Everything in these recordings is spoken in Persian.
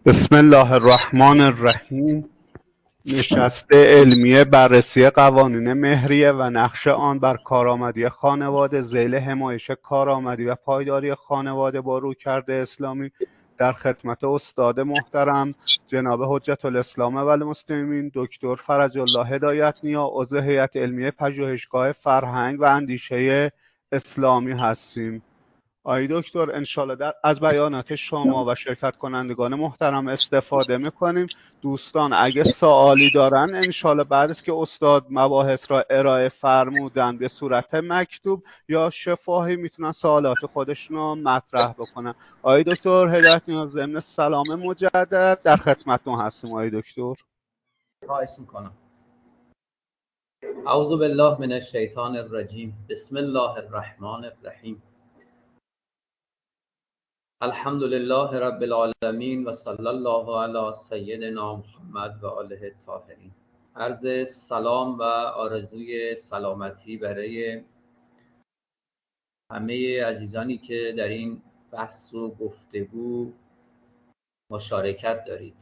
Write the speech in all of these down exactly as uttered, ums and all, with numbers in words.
بسم الله الرحمن الرحیم. نشست علمی بررسی قوانین مهریه و نقش آن بر کارآمدی خانواده ذیل حمایش کارآمدی و پایداری خانواده با رویکرد اسلامی در خدمت استاد محترم جناب حجت الاسلام و المسلمین دکتر فرج الله هدایت نیا، عضو هیئت علمی پژوهشگاه فرهنگ و اندیشه اسلامی هستیم. آقای دکتر، انشالله در از بیانات شما و شرکت کنندگان محترم استفاده میکنیم. دوستان اگه سوالی دارن انشالله بعد از که استاد مباحث را ارائه فرمودن به صورت مکتوب یا شفاهی میتونن سوالات خودشون رو مطرح بکنن. آقای دکتر هدایت نیاز، ضمن سلام مجدد در خدمتتون هستیم. آقای دکتر خواهش میکنم. اعوذ بالله من الشیطان الرجیم. بسم الله الرحمن الرحیم. الحمد لله رب العالمین و صلی الله علی سیدنا محمد و آله الطاهرین. عرض سلام و آرزوی سلامتی برای همه عزیزانی که در این بحث و گفتگو مشارکت دارید.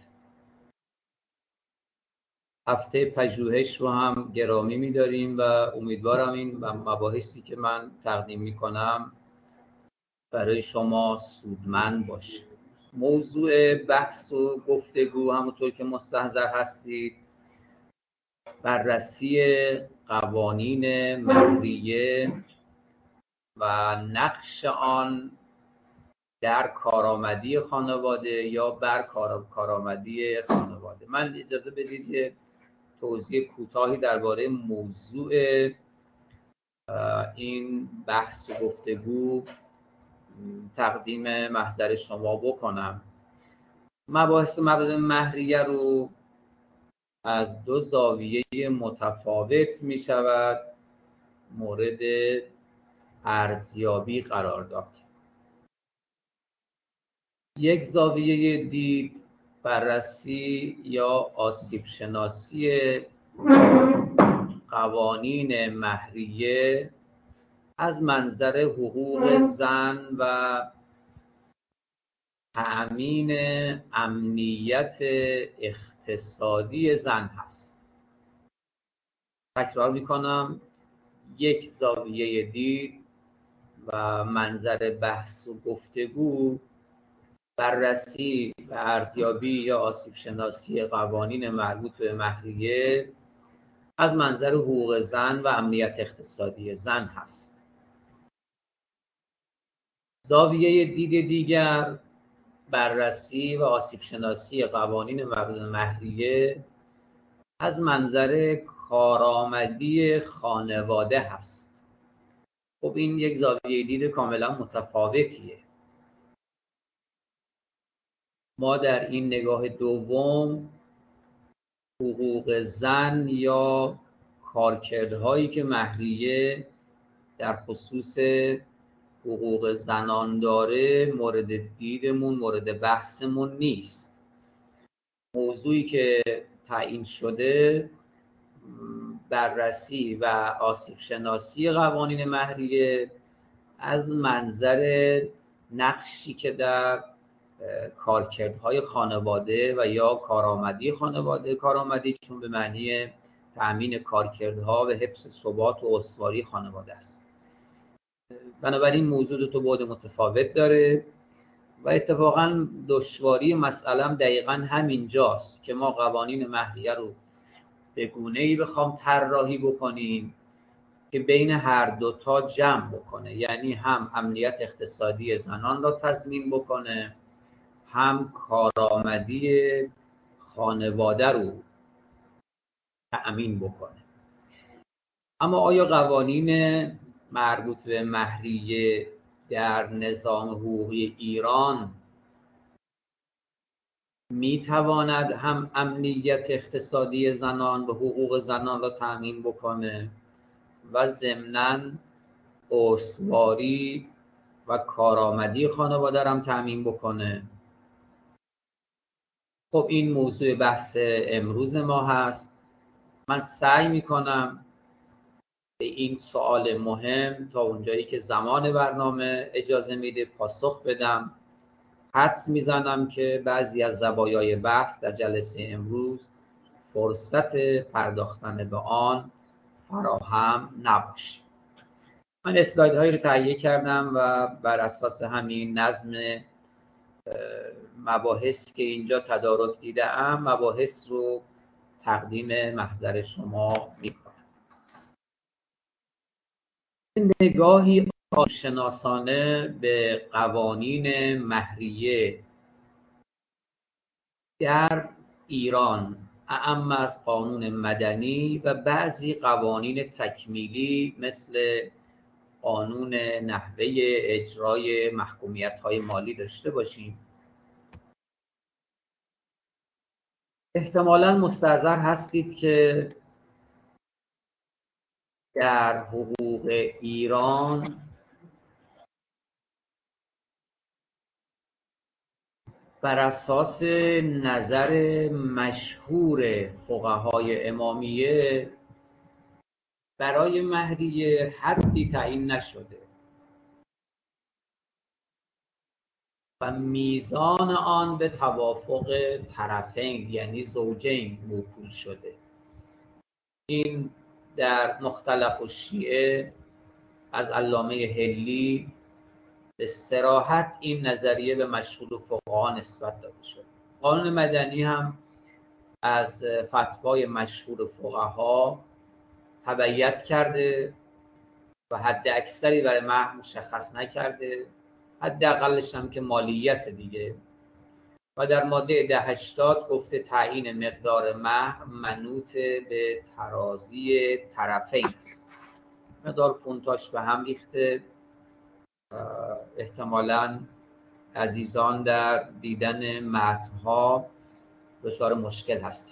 هفته پژوهش رو هم گرامی می‌داریم و امیدوارم این مباحثی که من تقدیم می‌کنم برای شما سودمند باشه. موضوع بحث و گفتگو همونطور که مستحضر هستید بررسی قوانین مهریه و نقش آن در کارآمدی خانواده یا بر کارآمدی خانواده. من اجازه بدید که توضیح کوتاهی درباره موضوع این بحث و گفتگو تقدیم محضر شما بکنم. مباحث مبادئ مهریه رو از دو زاویه متفاوت می شود مورد ارزیابی قرار داد. یک زاویه دید بررسی یا آسیب شناسی قوانین مهریه از منظر حقوق زن و تأمین امنیت اقتصادی زن هست. تکرار میکنم، یک زاویه دید و منظر بحث و گفتگو بررسی و ارزیابی یا آسیب شناسی قوانین مربوط به مهریه از منظر حقوق زن و امنیت اقتصادی زن هست. زاویه دید دیگر بررسی و آسیب شناسی قوانین مربوط به مهریه از منظر کارآمدی خانواده هست. خب این یک زاویه دید کاملا متفاوتیه. ما در این نگاه دوم حقوق زن یا کارکردهایی که مهریه در خصوص حقوق زنان داره مورد دیدمون، مورد بحثمون نیست. موضوعی که تعیین شده بررسی و آسیب شناسی قوانین مهریه از منظر نقشی که در کارکردهای خانواده و یا کارآمدی خانواده، کارآمدی چون به معنی تأمین کارکردها و حفظ ثبات و استواری خانواده است. بنابراین موضوع دو تا بعد متفاوت داره و اتفاقا دشواری مسئله دقیقا همینجاست که ما قوانین مهریه رو به گونه‌ای بخوام طراحی بکنیم که بین هر دوتا جمع بکنه، یعنی هم امنیت اقتصادی زنان را تضمین بکنه، هم کارآمدی خانواده رو تأمین بکنه. اما آیا قوانین مربوط به مهریه در نظام حقوقی ایران می تواند هم امنیت اقتصادی زنان و حقوق زنان را تأمین بکنه و ضمناً استواری و کارآمدی خانواده را هم تأمین بکنه؟ خب این موضوع بحث امروز ما هست. من سعی میکنم به این سوال مهم تا اونجایی که زمان برنامه اجازه میده پاسخ بدم. حدس میزنم که بعضی از زوایای بحث در جلسه امروز فرصت پرداختن به آن فراهم نباشه. من اسلاید هایی رو تهیه کردم و بر اساس همین نظم مباحث که اینجا تدارک دیدم مباحث رو تقدیم محضر شما میکنم. نگاهی شناسانه به قوانین مهریه در ایران، اعم از قانون مدنی و بعضی قوانین تکمیلی مثل قانون نحوه اجرای محکومیت‌های مالی داشته باشیم. احتمالاً مستحضر هستید که در حقوق ایران بر اساس نظر مشهور فقهای امامیه برای مهریه حدی تعیین نشده و میزان آن به توافق طرفین یعنی زوجین موکول شده. این در مختلف الشیعه از علامه حلی به صراحت این نظریه به مشهور فقها نسبت داده شد. قانون مدنی هم از فتوای مشهور فقها تبعیت کرده و حد اکثری برای مهر مشخص نکرده، حد اقلش هم که مالیت دیگه. و در ماده ده هشتاد گفته تعیین مقدار مهر منوط به ترازی طرفین است. مقدار فونتاش به هم ریخته. احتمالاً عزیزان در دیدن متن‌ها دچار مشکل هستند.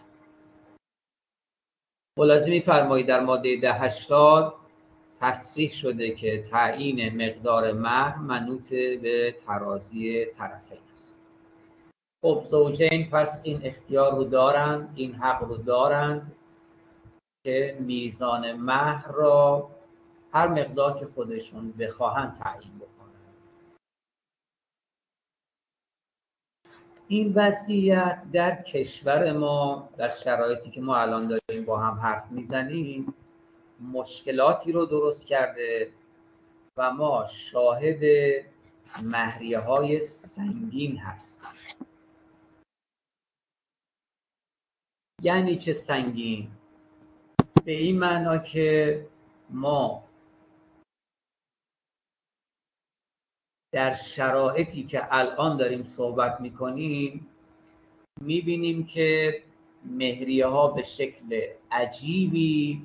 خلاصه می‌فرمایید در ماده ده هشتاد تصریح شده که تعیین مقدار مهر منوط به ترازی طرفین است. خب زوجین پس این اختیار رو دارند، این حق رو دارند که میزان مهر را هر مقدار که خودشون بخواهند تعیین بکنند. این وضعیت در کشور ما در شرایطی که ما الان داریم با هم حرف میزنیم مشکلاتی رو درست کرده و ما شاهد مهریه های سنگین هستیم. یعنی چه سنگین؟ به این معنا که ما در شرایطی که الان داریم صحبت میکنیم میبینیم که مهریه ها به شکل عجیبی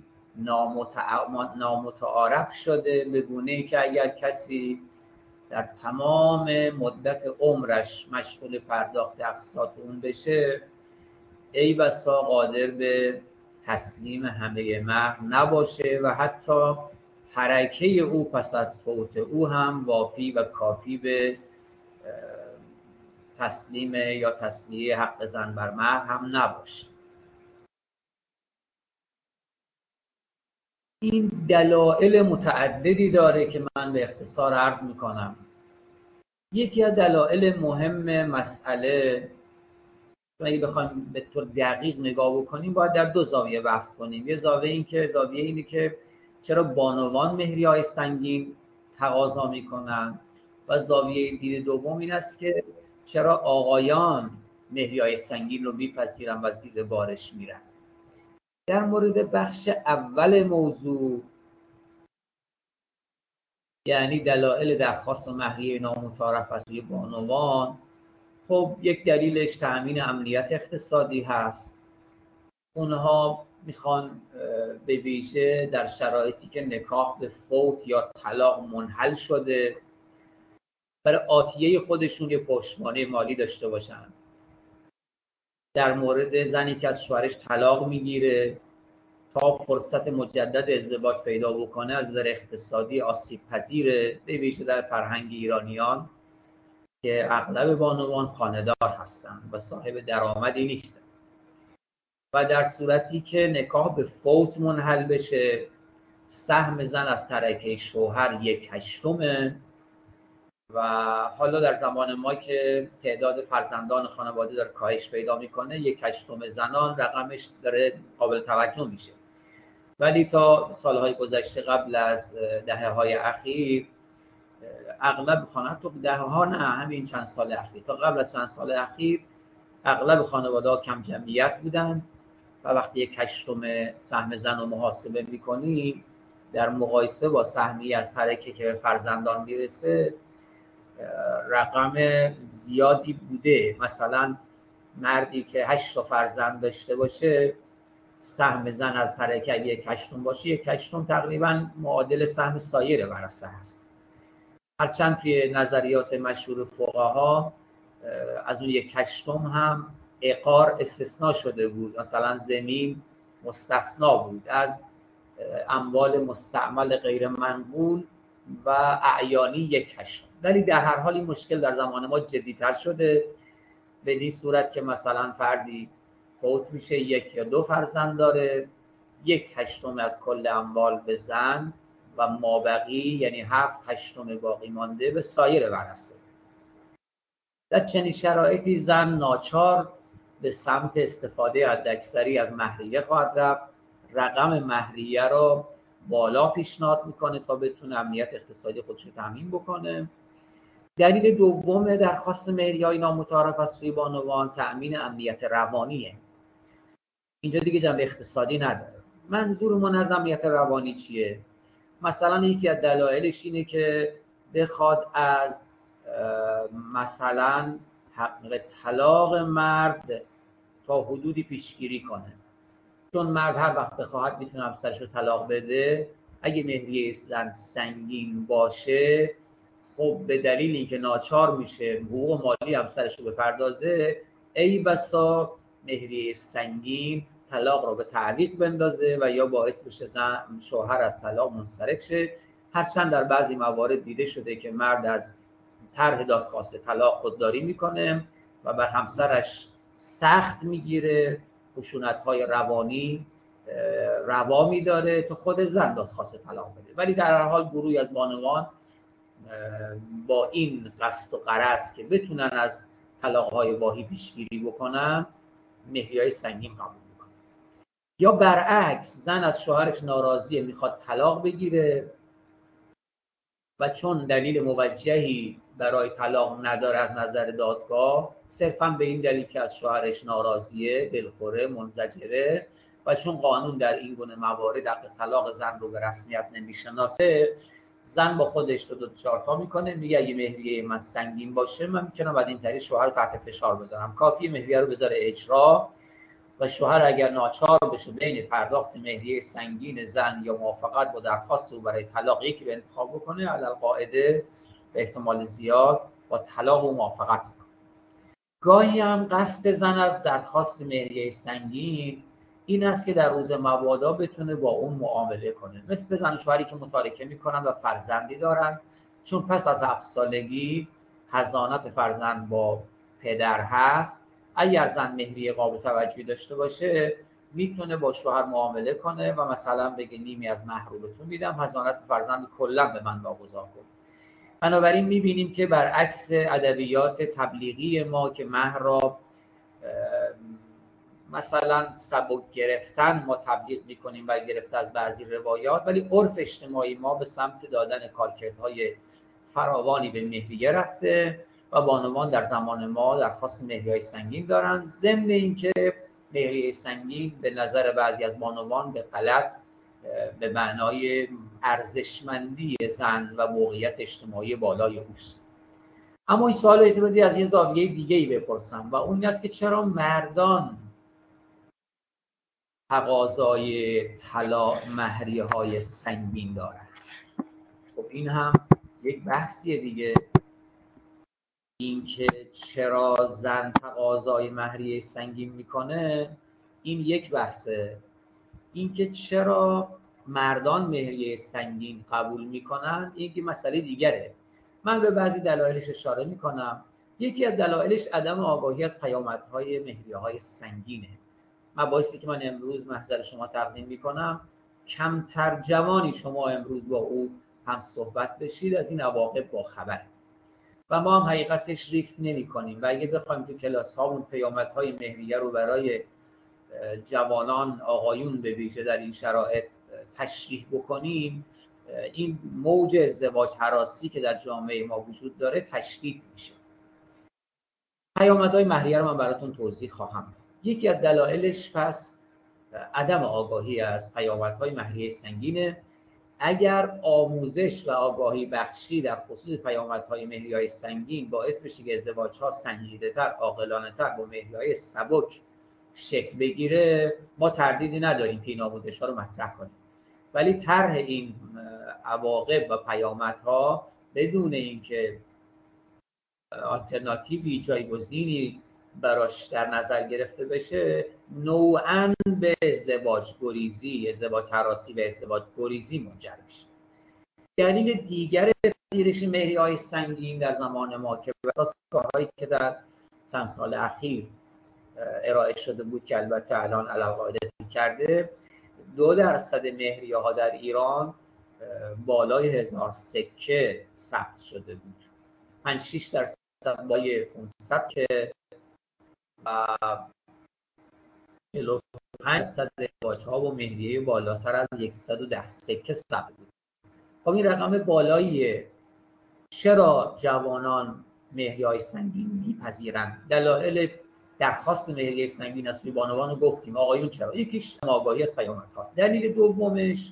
نامتعارف شده، به گونه‌ای که اگر کسی در تمام مدت عمرش مشغول پرداخت اقساط اون بشه ای بسا قادر به تسلیم همه مهر نباشه و حتی ترکه او پس از فوت او هم وافی و کافی به تسلیم یا تسلیه حق زن بر مهر هم نباشه. این دلایل متعددی داره که من به اختصار عرض میکنم. یکی از دلایل مهم مسئله اگه بخوایم به طور دقیق نگاه بکنیم باید در دو زاویه بحث کنیم. یه زاویه این که زاویه اینه که چرا بانوان مهریه‌های سنگین تقاضا میکنن و زاویه دید دوم این است که چرا آقایان مهریه‌های سنگین رو میپذیرن و زیر بارش میرن. در مورد بخش اول موضوع یعنی دلایل درخواست مهریه نامتعارف از سوی بانوان، خب یک دلیلش تأمین امنیت اقتصادی هست. اونها میخوان به ویژه در شرایطی که نکاح به فوت یا طلاق منحل شده برای آتیه خودشون یه پشتوانه مالی داشته باشن. در مورد زنی که از شوهرش طلاق میگیره تا فرصت مجدد ازدواج پیدا بکنه از نظر اقتصادی آسیب پذیره، به ویژه در فرهنگ ایرانیان که اغلب بانوان خانه‌دار هستند و صاحب درآمدی نیستند. و در صورتی که نکاح به فوت منحل بشه سهم زن از ترکه شوهر یک هشتمه و حالا در زمان ما که تعداد فرزندان خانواده داره کاهش پیدا میکنه، یک هشتم زنان رقمش داره قابل توجه میشه. ولی تا سالهای گذشته قبل از دهه های اخیر اغلب خانواده، حتی دهه ها نه، همین چند سال اخیر، تا قبل از چند سال اخیر اغلب خانواده ها کم جمعیت بودن و وقتی یک هشتم سهم زن رو محاسبه میکنیم در مقایسه با سهمی از ترکه که فرزندان میرسه رقم زیادی بوده. مثلا مردی که هشت تا فرزند داشته باشه، سهم زن از ترکه اگه یک هشتم باشه، یک هشتم تقریبا معادل سهم سایر ورثه هست. هرچند توی نظریات مشهور فقها از اون یک هشتم هم عقار استثناء شده بود، مثلا زمین مستثنا بود از اموال مستعمل غیر منقول و اعیانی یک هشتم. ولی در هر حال این مشکل در زمان ما جدی‌تر شده، به این صورت که مثلا فردی فوت میشه، یک یا دو فرزند داره، یک هشتم از کل اموال به زن و مابقی یعنی هفت هشتم باقی مانده به سایر ورثه. در چنین شرایطی زن ناچار به سمت استفاده حداکثری از مهریه خواهد رفت. رقم مهریه رو بالا پیشنهاد میکنه تا بتونه امنیت اقتصادی خودش رو تامین بکنه. دلیل دوم درخواست مهریه‌های نامتعارف از سوی بانوان تأمین امنیت روانیه. اینجا دیگه جنبه اقتصادی نداره. منظورمون از امنیت روانی چیه؟ مثلا یکی از دلایلش اینه که بخواد از مثلا حق طلاق مرد تا حدودی پیشگیری کنه، چون مرد هر وقت بخواهد میتونه همسرش رو طلاق بده. اگه مهریه زن سنگین باشه، خب به دلیل اینکه ناچار میشه حقوق مالی همسرش رو بپردازه، ای بسا مهریه سنگین طلاق رو به تعویق بندازه و یا باعث بشه زن شوهر از طلاق منصرف شه. هرچند در بعضی موارد دیده شده که مرد از طرح دادخواست طلاق خودداری میکنه و بر همسرش سخت میگیره، خشونت‌های روانی روا میداره تا خود زن دادخواست طلاق بده. ولی در هر حال گروهی از بانوان با این قصد و غرض که بتونن از طلاق‌های واهی پیشگیری بکنن، مهریه‌های سنگین قبول میکنن. یا برعکس، زن از شوهرش ناراضیه، میخواد طلاق بگیره و چون دلیل موجهی برای طلاق نداره از نظر دادگاه، صرفاً به این دلیل که از شوهرش ناراضیه، دلخوره، منزجره و چون قانون در این گونه موارد حق طلاق زن رو به رسمیت نمیشناسه، زن با خودش دو دو چهار تا میکنه، میگه اگه مهریه من سنگین باشه من میتونم از این طریق شوهر رو تحت فشار بذارم. کافی مهریه رو بذاره اجرا و شوهر اگر ناچار بشه بین پرداخت مهریه سنگین زن یا موافقت با درخواست او برای طلاق یکی رو انتخاب بکنه، علی القاعده به احتمال زیاد با طلاق او موافقت کنه. گاهی هم قصد زن از درخواست مهریه سنگین این است که در روز مبادا بتونه با اون معامله کنه، مثل زن و شوهری که متارکه میکنن و فرزندی دارن، چون پس از هفت سالگی حضانت فرزند با پدر هست. اگر زن مهریه قابل توجهی داشته باشه میتونه با شوهر معامله کنه و مثلا بگه نیمی از مهر رو بهتون میدم، حضانت فرزند کلا به من واگذار کن. بنابراین میبینیم که برعکس ادبیات تبلیغی ما که مهر را مثلا سبک گرفتن ما تبلیغ میکنیم و گرفته از بعضی روایات، ولی عرف اجتماعی ما به سمت دادن کارکردهای فراوانی به مهریه رفته و بانوان در زمان ما درخواست مهریه‌های سنگین دارن. ضمن اینکه مهریه سنگین به نظر بعضی از بانوان به غلط به معنای ارزشمندی زن و موقعیت اجتماعی بالای اوست. اما این سوال رو باید از یه زاویه دیگه‌ای بپرسم و اون است که چرا مردان تقاضای طلاق مهریه‌های سنگین دارن؟ خب این هم یک بحثیه دیگه. این که چرا زن تقاضای مهریه سنگین میکنه این یک بحثه. این که چرا مردان مهریه سنگین قبول میکنن این که مسئله دیگره. من به بعضی دلایلش اشاره میکنم. یکی از دلایلش عدم آگاهی از پیامدهای مهریه‌های سنگینه. مباحثی که من امروز محضر شما تقدیم میکنم، کمتر جوانی شما امروز با او هم صحبت بشید از این عواقب با خبر. و ما هم حقیقتش ریسک نمی کنیم و اگه بخوایم تو کلاس ها اون پیامدهای مهریه رو برای جوانان آقایون به ویژه در این شرایط تشریح بکنیم، این موج ازدواج هراسی که در جامعه ما وجود داره تشدید میشه. پیامدهای مهریه رو من براتون توضیح خواهم داد. یکی از دلایلش پس عدم آگاهی از پیامدهای مهریه سنگینه. اگر آموزش و آگاهی بخشی در خصوص پیامدهای مهریه‌های سنگین باعث بشه که ازدواج‌ها سنجیده‌تر، عاقلانه‌تر با مهریه‌های سبک شکل بگیره، ما تردیدی نداریم که این آموزش‌ها رو مطرح کنیم. ولی طرح این عواقب و پیامدها بدون اینکه آلترناتیوی، جایگزینی براش در نظر گرفته بشه، نوعاً به ازدواج گریزی، ازدواج هراسی و ازدواج گریزی منجر میشه. دلیل دیگر پذیرش مهریه‌های سنگین در زمان ما که بر اساس کارهایی که در چند سال اخیر ارائه شده بود که البته الان علاوه کرده، دو درصد مهریه ها در ایران بالای هزار سکه ثبت شده بود، پنج شش درصد بالای پانصد که و چهل و پنج درصد ازدواج ها با مهریه بالاتر از صد و ده سکه ثبت بود. خب این رقم بالاییه. چرا جوانان مهریه‌های سنگین میپذیرند؟ دلایل درخواست مهریه سنگین از سوی بانوان رو گفتیم. آقایون چرا؟ یکیش آگاهی از پیامدهاست. دلیل دومش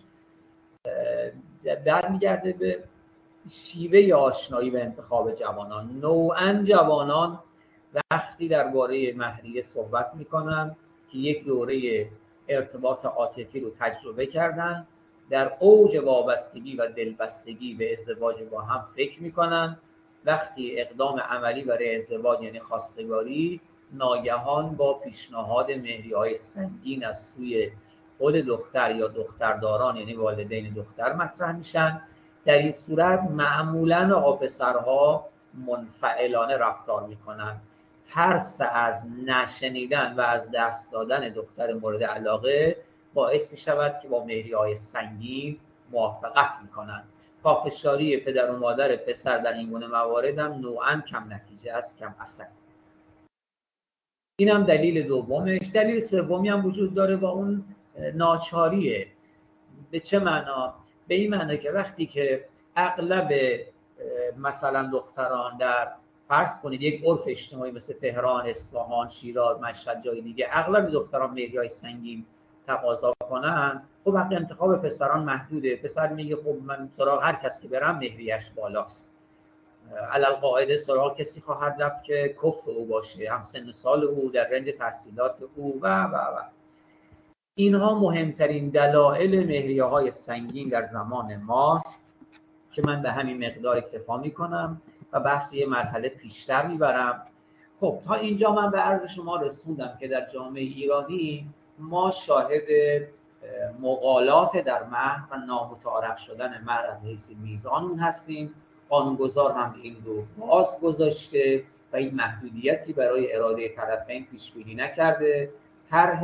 برمیگرده به شیوه آشنایی و انتخاب جوانان. نوعاً جوانان وقتی درباره مهریه صحبت میکنن که یک دوره ارتباط عاطفی رو تجربه کردن، در اوج وابستگی و دلبستگی به ازدواج با هم فکر میکنن، وقتی اقدام عملی برای ازدواج یعنی خواستگاری، ناگهان با پیشنهاد مهریه‌های سنگین از سوی خود دختر یا دخترداران یعنی والدین دختر مطرح میشن. در این صورت معمولاً آقا پسرها منفعلانه رفتار میکنن. ترس از نشنیدن و از دست دادن دختر مورد علاقه باعث می شود که با مهریه‌های سنگین موافقت میکنن. پافشاری پدر و مادر پسر در این گونه موارد هم نوعاً کم نتیجه است، کم اثر. این هم دلیل دومش. دلیل سومی هم وجود داره با اون ناچاریه. به چه معنا؟ به این معنا که وقتی که اغلب مثلا دختران در فرض کنید یک عرف اجتماعی مثل تهران، اصفهان، شیراز، مشهد، جای دیگه، اغلب دختران مهریه‌های سنگین تقاضا کنن، خب حق انتخاب پسران محدوده. پسر میگه خب من سراغ هر کس که برم مهریه‌اش بالاست. علالقاعده سراغ کسی خواهد رفت که کفء او باشه، هم سن سال او، در رنج تحصیلات او و و و اینها مهمترین دلایل مهریه‌های سنگین در زمان ماست که من به همین مقدار اکتفا میکنم و بحث یه مرحله پیشتر میبرم. خب تا اینجا من به عرض شما رسوندم که در جامعه ایرانی ما شاهد مغالات در مهر و نامتعارف شدن مهر از حیث میزان اون هستیم. قانونگذار هم این رو باز گذاشته و این محدودیتی برای اراده طرفین پیش بینی نکرده. طرح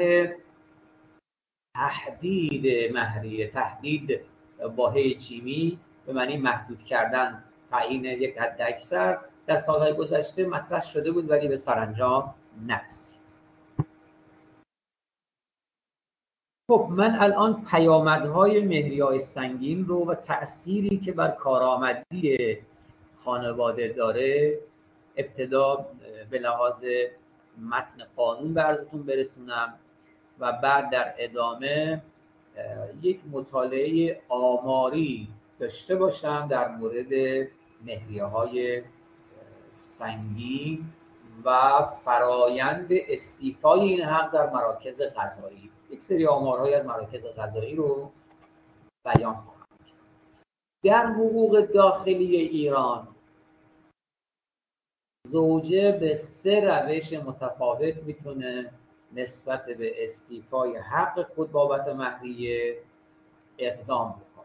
تحدید مهریه، تحدید با هی جیمی به معنی محدود کردن، تعیین یک حد اکثر، در سالهای گذشته مطرح شده بود ولی به سرانجام نرسید. خب من الان پیامدهای مهریه‌های سنگین رو و تأثیری که بر کارآمدی خانواده داره ابتدا به لحاظ متن قانون به عرضتون برسونم و بعد در ادامه یک مطالعه آماری داشته باشم در مورد مهریه‌های سنگین و فرایند استیفای این حق در مراکز قضایی. یک سری آمارهای از مراکز قضایی رو بیان خواهم کرد. در حقوق داخلی ایران زوجه به سه روش متفاوت میتونه نسبت به استیفای حق خود بابت مهریه اقدام بکنه.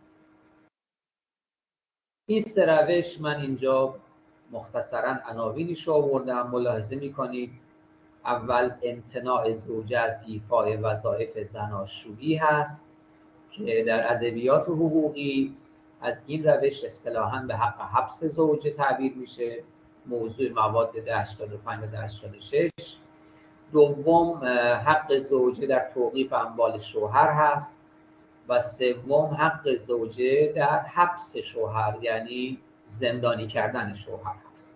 این سه روش من اینجا مختصراً عناوینش رو آوردم. ملاحظه میکنید اول امتناع زوجه از ایفای وظایف زناشویی هست که در ادبیات حقوقی از این روش اصطلاحاً به حق حبس زوجه تعبیر میشه موضوع مواد ده هشتاد و پنج و ده هشتاد و شش. دوم حق زوجه در توقیف اموال شوهر هست و سوم حق زوجه در حبس شوهر یعنی زندانی کردن شوهر هست.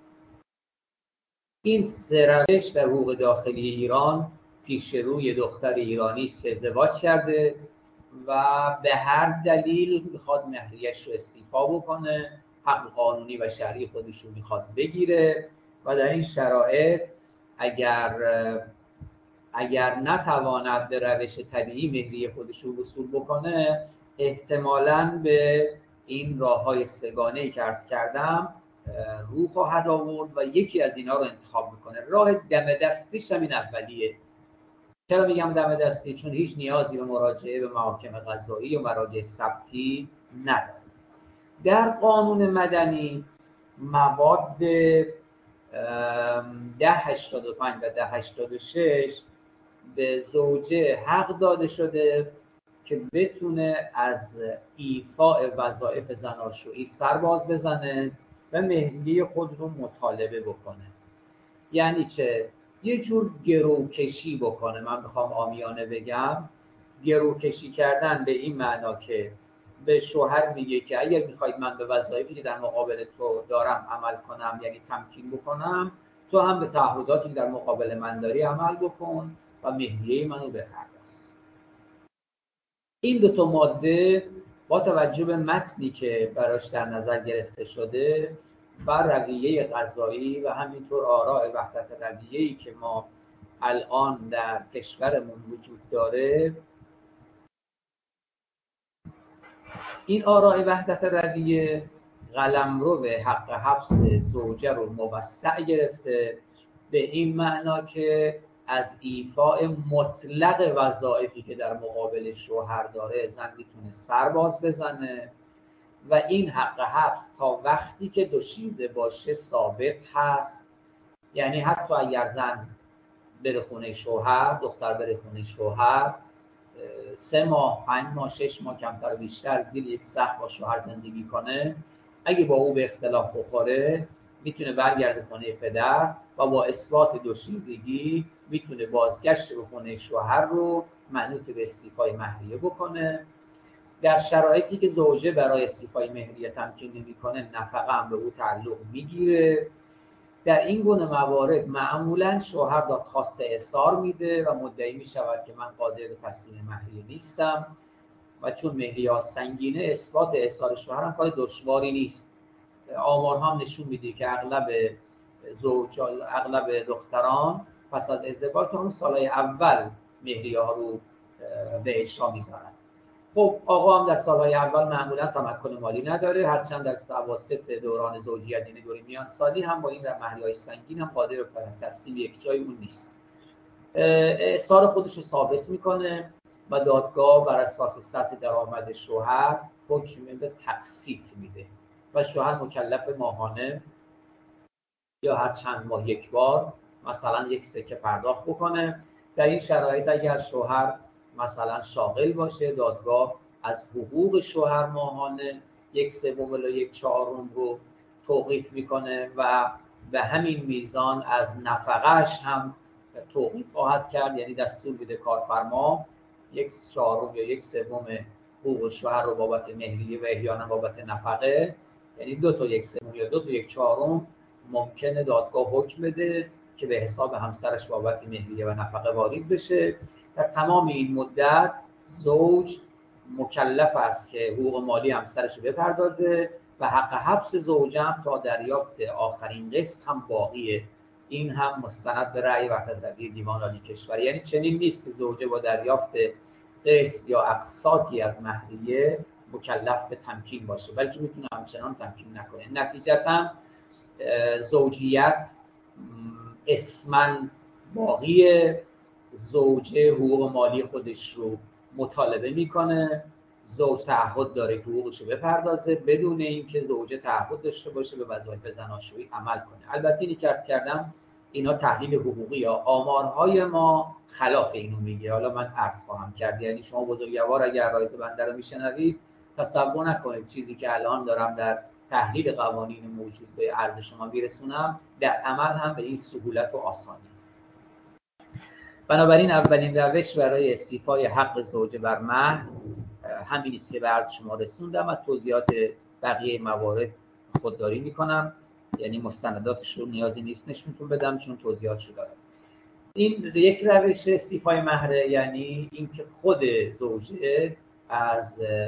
این سه روش در حقوق داخلی ایران پیش روی دختر ایرانی ازدواج کرده و به هر دلیل میخواد مهریه‌اش رو استیفا بکنه، حق قانونی و شرعی خودش رو میخواد بگیره و در این شرایط اگر اگر نتواند به روش طبیعی مهریه خودش رو وصول بکنه، احتمالاً به این راه‌های سگانه‌ای که عرض کردم رو خواهد آورد و یکی از اینا رو انتخاب میکنه. راه دم دستیش هم این اولیه. چرا میگم دم دستی؟ چون هیچ نیازی به مراجعه به محاکم قضایی و مراجع ثبتی نداره. در قانون مدنی مواد ده هشتاد و پنج و ده هشتاد و شش به زوجه حق داده شده که بتونه از ایفاء وظایف زناشویی سر باز بزنه و مهریه خود رو مطالبه بکنه. یعنی چه؟ یه جور گروکشی بکنه. من بخوام عامیانه بگم، گروکشی کردن به این معنا که به شوهر میگه که اگر میخواید من به وظایفی که در مقابل تو دارم عمل کنم، یعنی تمکین بکنم، تو هم به تعهداتی که در مقابل من داری عمل بکن و مهریه منو بپرداز. این دو تا ماده با توجه به متنی که براش در نظر گرفته شده بر رویه قضایی و همینطور آراء وحدت رویه‌ای که ما الان در کشورمون وجود داره، این آراء وحدت رویه قلمرو به حق حبس زوجه رو موسع گرفته به این معنا که از ایفاء مطلق وظایفی که در مقابل شوهر داره زن میتونه سر باز بزنه و این حق حبس تا وقتی که دوشیزه باشه ثابت هست. یعنی حتی اگر زن بره خونه شوهر، دختر بره خونه شوهر، سه ماه، پنج ماه، شش ماه کمتر و بیشتر زیر یک سقف با شوهر زندگی کنه، اگه با او به اختلاف بخوره میتونه برگرده خونه پدر و با اثبات دوشیزگی میتونه بازگشت به خونه شوهر رو منوط به استیفای مهریه بکنه. در شرایطی که زوجه برای استیفای مهریه تمکین نمی‌کنه، نفقه هم به او تعلق میگیره. در این گونه موارد معمولاً شوهر دادخواست اعصار میده و مدعی میشود که من قادر به تسلیم مهریه نیستم و چون مهریه سنگینه اثبات اعصار شوهر هم کار دشواری نیست. آمارها هم نشون میده که اغلب زوج اغلب دختران پس از ازدواج اون سالهای اول مهریه ها رو به اجرا میذارن. خب آقا هم در سالهای اول معمولا تمکن مالی نداره، هرچند در اواسط دوران زوجیت یعنی دوره میان سالی هم با این در مهریه‌های سنگین هم قادر به تسلیم یک جای اون نیست. اعصار خودش رو ثابت میکنه و دادگاه بر اساس سطح درآمد شوهر حکم به تقسیط میده و شوهر مکلف ماهانه یا هر چند ماه یک بار مثلا یک سکه پرداخت بکنه. در این شرایط اگر شوهر مثلا شاغل باشه، دادگاه از حقوق شوهر ماهانه یک سوم الی یک چهارم رو توقیف میکنه و به همین میزان از نفقهش هم توقیف خواهد کرد. یعنی دستور میده کارفرما یک چهارم یا یک سوم حقوق شوهر رو بابت مهریه و احیانا بابت نفقه، یعنی دو تا یک سوم یا دو تا یک چهارم ممکنه دادگاه حکم بده که به حساب همسرش بابت مهریه و نفقه واریز بشه. در تمام این مدت زوج مکلف است که حقوق مالی همسرش رو بپردازه و حق حبس زوجه هم تا دریافت آخرین قسط هم باقیه. این هم مستند به رأی وحدت رویه دیوان عالی کشور. یعنی چنین نیست که زوجه با دریافت قسط یا اقساطی از مهریه مکلف به تمکین باشه، بلکه میتونه همچنان تمکین نکنه. نتیجتاً زوجیت اسماً باقیه، زوجه حقوق مالی خودش رو مطالبه میکنه، زوج تعهد داره که حقوقش رو بپردازه بدون اینکه زوجه تعهد داشته باشه به وظایف زناشویی عمل کنه. البته اینی که عرض کردم اینا تحلیل حقوقی یا آمارهای ما خلاف اینو میگه. حالا من عرض خواهم کرد، یعنی شما بزرگوار اگر رایز بنده رو میشنوید تصور نکنید چیزی که الان دارم در تحلیل قوانین موجود به عرض شما میرسونم، در عمل هم به این سهولت و آسانی. بنابراین اولین روش برای استیفای حق زوجه بر مهر همین است که به عرض شما رسوندم. از توضیحات بقیه موارد خودداری میکنم، یعنی مستنداتش رو نیازی نیست نشونتون بدم چون توضیحاتشو دارم. این یک روش استیفای مهر، یعنی اینکه خود زوجه از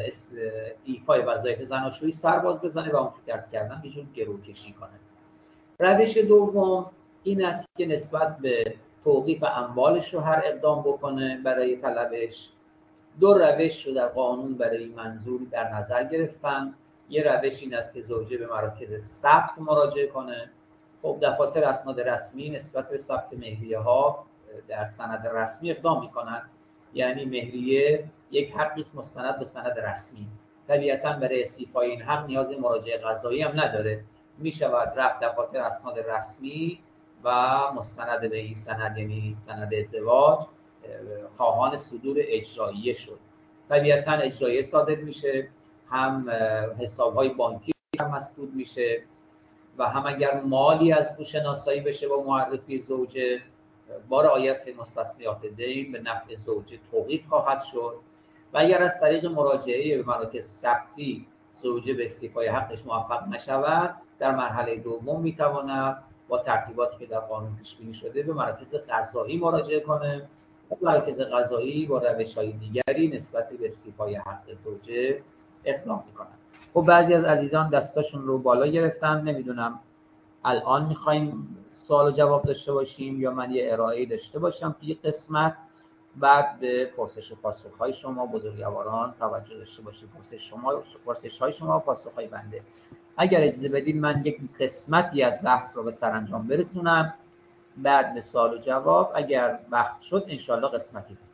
ایفای وظایف زناشویی سر باز بزنه و اون که درس کردن یه جور گروکشی کنه. روش دوم این است که نسبت به توقیف اموالش رو هر اقدام بکنه برای طلبش. دو روش رو در قانون برای این منظور در نظر گرفتن. یه روش این است که زوجه به مراکز ثبت مراجعه کنه. خب دفاتر اسناد رسمی نسبت به ثبت مهریه ها در سند رسمی اقدام میکنن، یعنی مهریه یک حقی است مستند به سند رسمی. طبیعتاً برای استیفای این حق نیاز مراجعه قضایی هم نداره، میشود رفت دفاتر اسناد رسمی و مستند به این سند، یعنی سند ازدواج، خواهان صدور اجراییه شد. طبیعتاً اجراییه صادر میشه، هم حساب‌های بانکی هم مسدود میشه و هم اگر مالی از او شناسایی بشه با معرفی زوجه، با رعایت مستثنیات دین به نفع زوجه توقیف خواهد شد. و اگر از طریق مراجعه به مراکز ثبتی زوجه به استیفای حقش موفق نشود، در مرحله دوم میتواند با ترتیباتی که در قانون پیش بینی شده به مراکز قضایی مراجعه کنه. مراکز قضایی با روش‌های دیگری نسبت به استیفای حق زوجه اقدام میکنند. خب بعضی از عزیزان دستاشون رو بالا گرفتن، نمیدونم الان میخوایم سوال و جواب داشته باشیم یا من یه ارائه داشته باشم توی قسمت، بعد به پرسش و پاسخ‌های شما بزرگواران توجه داشته باشیم. پرسش شما پرسش‌های شما و پاسخ‌های بنده. اگر اجازه بدید من یک قسمتی از بحث رو به سرانجام برسونم، بعد به سوال و جواب اگر وقت شد انشالله قسمتی دیگر.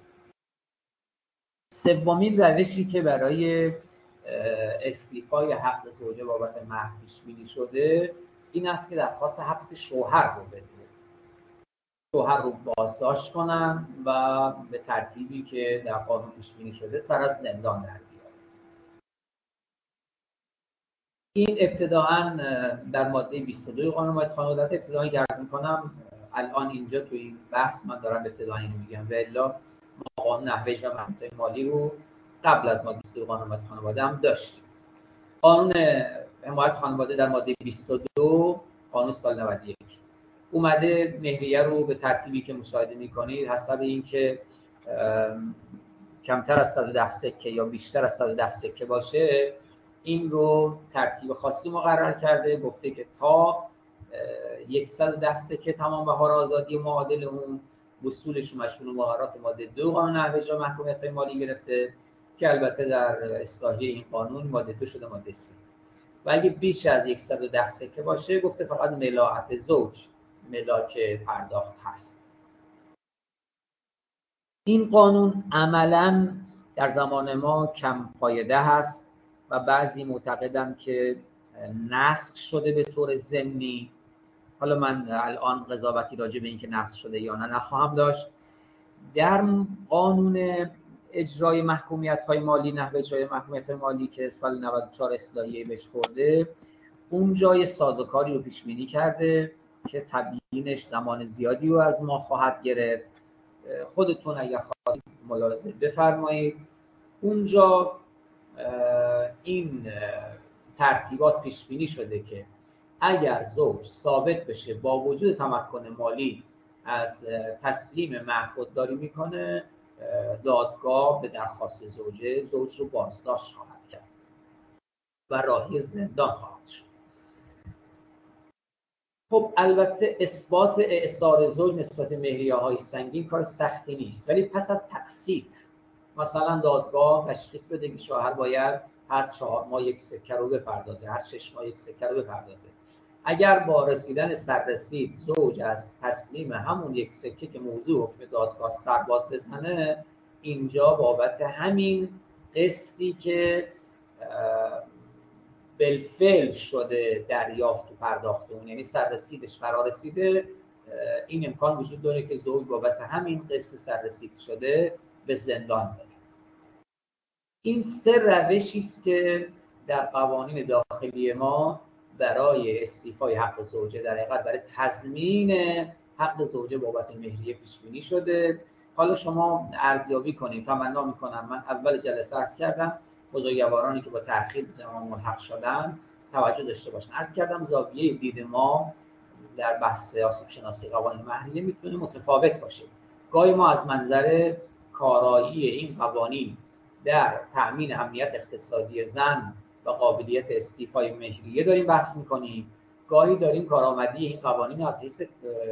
سومین روشی که برای استیفای حق زوجه بابت مهر پیش بینی شده این است که درخواست حبس شوهر رو بده. شوهر رو بازداشت کنن و به ترتیبی که در قانون پیش بینی شده سر از زندان در بیارن. این ابتداعاً در ماده بیست و دو قانون مالیات خانواده ابتداعاً عرض می‌کنم. الان اینجا تو این بحث من دارم ابتداعاً اینو میگم، و الا ما قانون نحوه و محدودهای مالی رو قبل از ماده بیست و دو قانون مالیات خانواده هم داشتیم. قانون حمایت خانواده در ماده بیست و دو قانون سال نود و یک اومده مهریه رو به ترتیبی که مشاهده می‌کنید حسب اینکه کمتر از صد و ده سکه یا بیشتر از صد و ده سکه باشه این رو ترتیب خاصی مقرر کرده. گفته که تا صد و ده سکه تمام بهار آزادی معادل اون وصولش مشمول مقررات ماده دو قانون نحوه و محکومیت‌های مالی گرفته که البته در اصلاحیه این قانون ماده دو شده ماده سه. و اگه بیش از صد و ده سکه باشه گفته فقط ملاحت زوج ملاک پرداخت هست. این قانون عملاً در زمان ما کم فایده هست و بعضی معتقدن که نسخ شده به طور ضمنی. حالا من الان قضاوتی راجع به این که نسخ شده یا نه نخواهم داشت. در قانون اجرای محکومیت‌های مالی، نحوه اجرای محکومیت‌های مالی که سال نود و چهار اصلاحیه بهش خورده، اون جای سازوکاری رو پیش بینی کرده که تبیینش زمان زیادی رو از ما خواهد گرفت. خودتون اگر خواستید ملاحظه بفرمایید. اونجا این ترتیبات پیش بینی شده که اگر زوج ثابت بشه با وجود تمکن مالی از تسلیم مهر خودداری میکنه، دادگاه به درخواست زوجه زوج رو بازداشت خواهد کرد و راهی زندان خواهد شد. خب البته اثبات اعصار زوج نسبت مهریه‌های سنگین کار سختی نیست، ولی پس از تقسیط مثلا دادگاه تشخیص بده که شوهر باید هر چهار ماه یک سکه رو بپردازه، هر شش ماه یک سکه رو بپردازه. اگر با رسیدن سررسید زوج از تسلیم همون یک سکه که موضوع حکم دادگاه سرباز بزنه، اینجا بابت همین قسطی که بالفعل شده دریافت و پرداخت اون، یعنی سررسیدش فرا رسیده، این امکان وجود داره که زوج بابت همین قسط سررسید شده به زندان بره. این سه روشی است که در قوانین داخلی ما برای استیفای حق زوجه در حقیقت برای تضمین حق زوجه بابت مهریه پیش بینی شده. حالا شما ارزیابی کنید. تمنا میکنم، من اول جلسه عرض کردم بزرگوارانی که با تأخیر به ما ملحق شدن توجه داشته باشن. عرض کردم زاویه دید ما در بحث آسیب شناسی قوانین مهریه میتونه متفاوت باشه. گاهی ما از منظر کارایی این قوانین در تأمین امنیت اقتصادی زن و قابلیت استیفای مهریه داریم بحث میکنیم، گاهی داریم کارآمدی این قوانین از حیث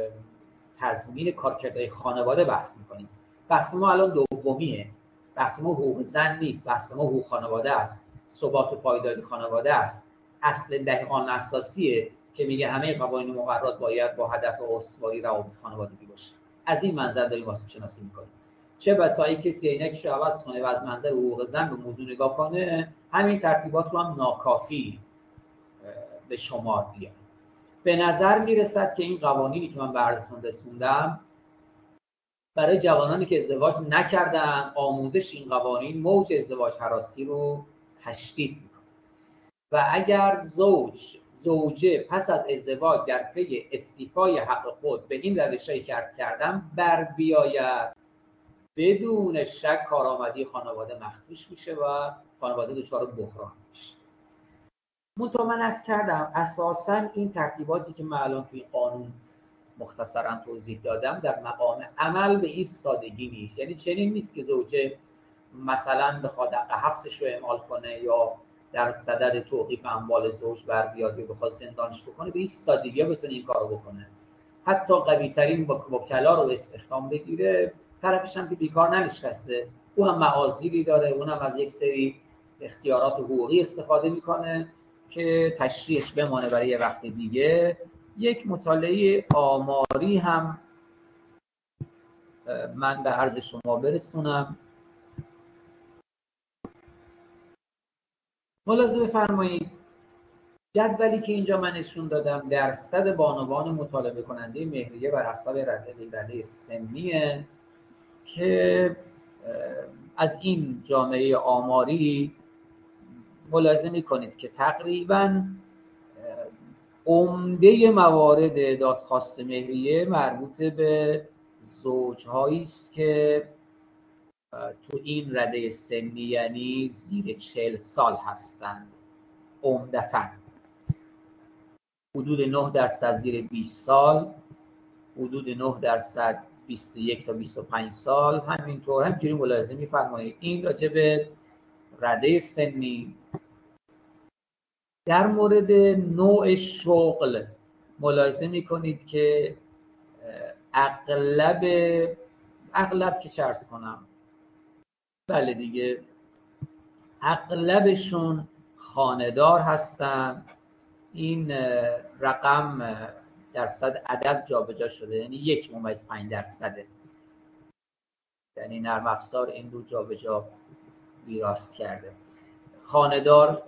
تضمین کارکردهای خانواده بحث میکنیم. بحث ما الان دومیه. بحث ما حقوق زن نیست، بحث ما حقوق خانواده است، ثبات و پایداری خانواده است. اصل دهقان اساسیه که میگه همه قوانین مقررات باید با هدف استواری روابط خانوادگی باشه. از این منظر داریم آسیب شناسی میکنیم. چه بسایی کسی عینکش رو عوض کنه و از منظر حقوق زن به موضوع نگاه کنه، همین ترتیبات رو هم ناکافی به شمار بیاره. به نظر میرسد که این قوانینی که من براتون رسوندم برای جوانانی که ازدواج نکردن، آموزش این قوانین موج ازدواج هراسی رو تشدید میکنه و اگر زوج زوجه پس از ازدواج در پی استیفای حق خود به این روش‌هایی که عرض کردم بر بیاید، بدون شک کارآمدی خانواده مخدوش میشه و خانواده دچار بحران میشه. منتها من عرض کردم اساساً این ترتیباتی که من الان توی قانون مختصراً توضیح دادم در مقام عمل به این سادگی نیست. یعنی چنین نیست که زوجه مثلا بخواد حق حبسش رو اعمال کنه یا در صدد توقیف اموال زوج بر بیاد یا بخواد زندانش بکنه به این سادگی ها بتونه این کارو بکنه. حتی قوی ترین وکلا رو استخدام بگیره، طرفش هم که بیکار ننشسته، اون هم معاذیری داره، اون هم از یک سری اختیارات حقوقی استفاده میکنه که تشریحش بمانه برای یه وقت دیگه. یک مطالعه آماری هم من به عرض شما برسونم. ملاحظه بفرمایید جدولی که اینجا من نشون دادم درصد بانوان مطالبه کننده مهریه بر حسب رده رده سنیه که از این جامعه آماری ملاحظه می‌کنید که تقریباً عمده موارد دادخواست مهریه مربوط به زوج‌هایی است که تو این رده سنی یعنی زیر چهل سال هستند. عمدتاً حدود نه درصد زیر بیست سال، حدود نه درصد بیست و یک تا بیست و پنج سال. همینطور همینجوری ملاحظه می‌فرمایید. این راجع به رده سنی. در مورد نوع شغل ملاحظه می‌کنید که اغلب اغلب که چرس کنم بله دیگه اغلبشون خانه‌دار هستن. این رقم درصد عدد جابجا شده، یعنی یک ممیز پنج درصده، یعنی نرم افزار این رو جابجا ویراست کرده. خانه‌دار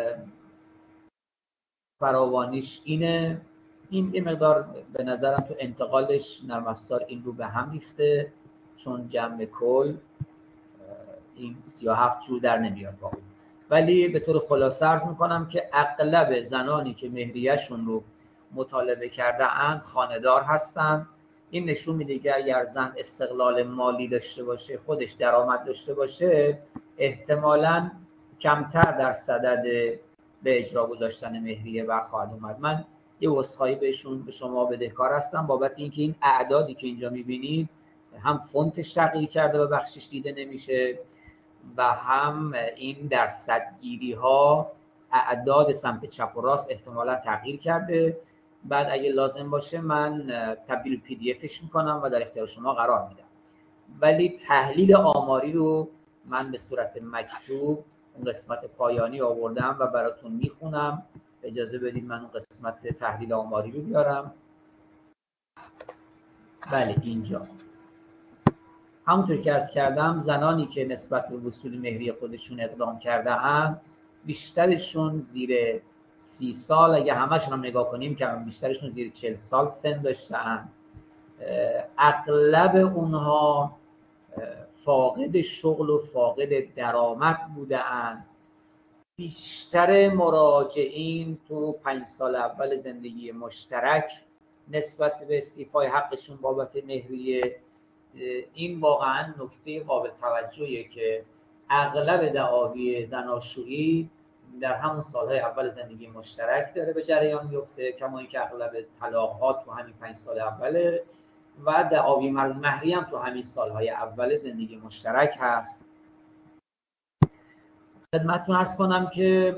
فراوانیش اینه. این یه مقدار به نظرم تو انتقالش نرم افزار این رو به هم ریخته، چون جمع کل این سی و هفت جور در نمیاد با اون. ولی به طور خلاصه عرض میکنم که اغلب زنانی که مهریه‌شون رو مطالبه کرده اند خانه‌دار هستند. این نشون میده که اگر زن استقلال مالی داشته باشه، خودش درآمد داشته باشه، احتمالاً کمتر در صدد به اجرا گذاشتن مهریه بر خواهد اومد. من یه عذرخواهی بهشون به شما بدهکار هستم بابت اینکه این اعدادی که اینجا میبینید هم فونتش تغییر کرده و بخشش دیده نمیشه و هم این درصدگیری ها اعداد سمت چپ و راست احتمالا تغییر کرده. بعد اگه لازم باشه من تبدیل پی دی افش میکنم و در اختیار شما قرار میدم. ولی تحلیل آماری رو من به صورت مکتوب اون قسمت پایانی آوردم و براتون میخونم. اجازه بدید من اون قسمت تحلیل آماری رو بیارم. بله اینجا همونطور که عرض کردم زنانی که نسبت به وصول مهریه خودشون اقدام کرده هم بیشترشون زیر سی سال، اگه همشون هم نگاه کنیم که بیشترشون زیر چهل سال سن داشتن. اغلب اونها فاقد شغل و فاقد درآمد بودند. بیشتر مراجعین تو پنج سال اول زندگی مشترک نسبت به استیفای حقشون بابت مهریه، این واقعا نکته قابل توجهیه که اغلب دعاوی زناشویی در همون سالهای اول زندگی مشترک داره به جریان میفته، کما اینکه اغلب طلاق‌ها تو همین پنج سال اوله و دعاوی مهری هم تو همین سالهای اول زندگی مشترک هست. خدمتتون عرض کنم که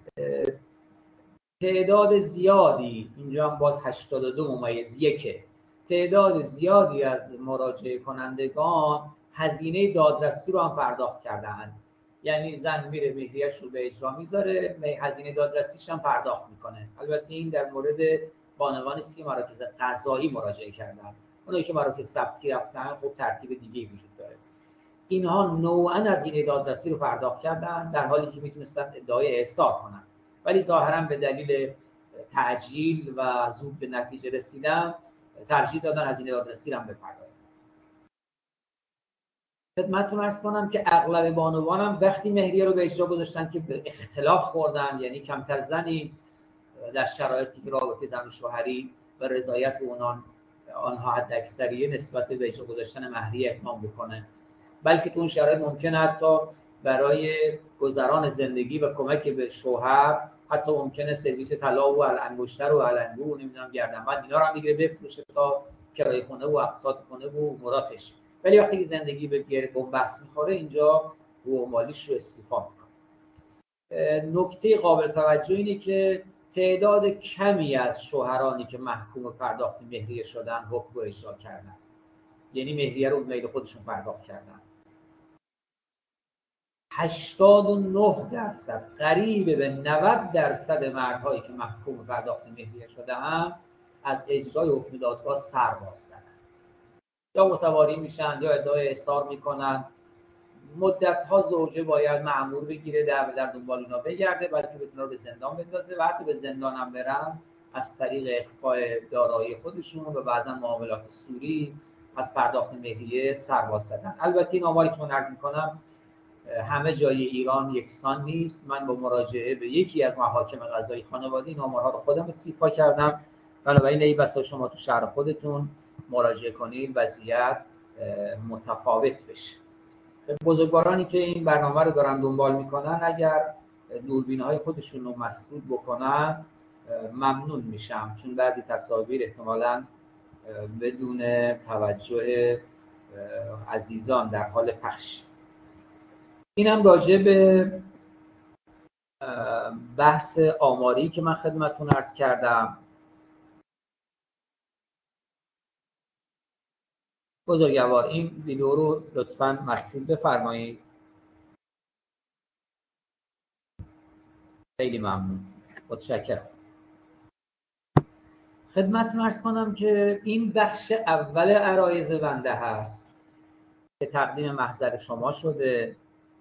تعداد زیادی، اینجا هم باز هشتاد و دو ممیز یک، تعداد زیادی از مراجعه کنندگان هزینه دادرسی رو هم پرداخت کردن. یعنی زن میره مهریه‌اش رو به اجرا میذاره، هزینه دادرسیش هم پرداخت میکنه. البته این در مورد بانوانی است که مراکز قضایی مراجعه کردن. اونایی که مراکز ثبتی رفتن خب ترتیب دیگه‌ای وجود داره. اینها نوعاً هزینه دادرسی رو پرداخت کردن در حالی که میتونستن ادعای احضار کنن، ولی ظاهراً به دلیل تعجیل و زود به نتیجه رسیدن ترجیح دادن هزینه دادرسی رو هم بپردازن. خدمتتون عرض کنم که اغلب بانوان هم وقتی مهریه رو به اجرا گذاشتن که به اختلاف خوردن، یعنی کمتر زنی در شرایطی که رابطه زن و شوهری و رضایت اونان آنها حداکثریه نسبت به اجرا گذاشتن مهریه اقدام بکنه، بلکه تو اون شرایط ممکنه حتی برای گذران زندگی و کمک به شوهر حتی ممکنه سرویس طلا و انگشتر و علنگو و نمیدونم گردنبند اینا رو هم دیگه بفروشه تا کرایه خونه و اقساط خونه و مراتش. ولی وقتی که زندگی به گیر بنبست میخوره اینجا حقوق مالیش رو استیفا میکنه. نکته قابل توجه اینه که تعداد کمی از شوهرانی که محکوم به پرداخت مهریه شدن حکم رو اجرا کردن، یعنی مهریه رو به میل خودشون پرداخت کردن. هشتاد و نه درصد، قریب به نود درصد مردهایی که محکوم به پرداخت مهریه شدن از اجرای حکم دادگاه سر باز کردن، یا متواری میشن یا ادعای احضار میکنن. مدت‌ها زوجه باید مأمور بگیره در در دنبال اونا بگرده، بلکه بتونه رو به زندان بندازه و حتی به زندان هم برن از طریق اخفای دارایی خودشون و بعضا معاملات سوری از پرداخت مهریه سر باز زدن. البته این آماری که من عرض میکنم همه جای ایران یکسان نیست. من با مراجعه به یکی از محاکم قضایی خانواده این آمارها رو خودم استیفا کردم، بنابراین ای بسا شما تو شهر خودتون مراجعه کنید وضعیت متفاوت بشه. بزرگوارانی که این برنامه رو دارن دنبال میکنن اگر دوربین‌های خودشون رو مسدود بکنن ممنون میشم، چون بعضی تصاویر احتمالاً بدون توجه عزیزان در حال پخش. اینم راجع به بحث آماری که من خدمتتون عرض کردم. بزرگوار این ویدیو رو لطفاً مسدود بفرمایید. خیلی ممنون، متشکرم. خدمتتون عرض کنم که این بخش اول عرایض بنده هست که تقدیم محضر شما شده.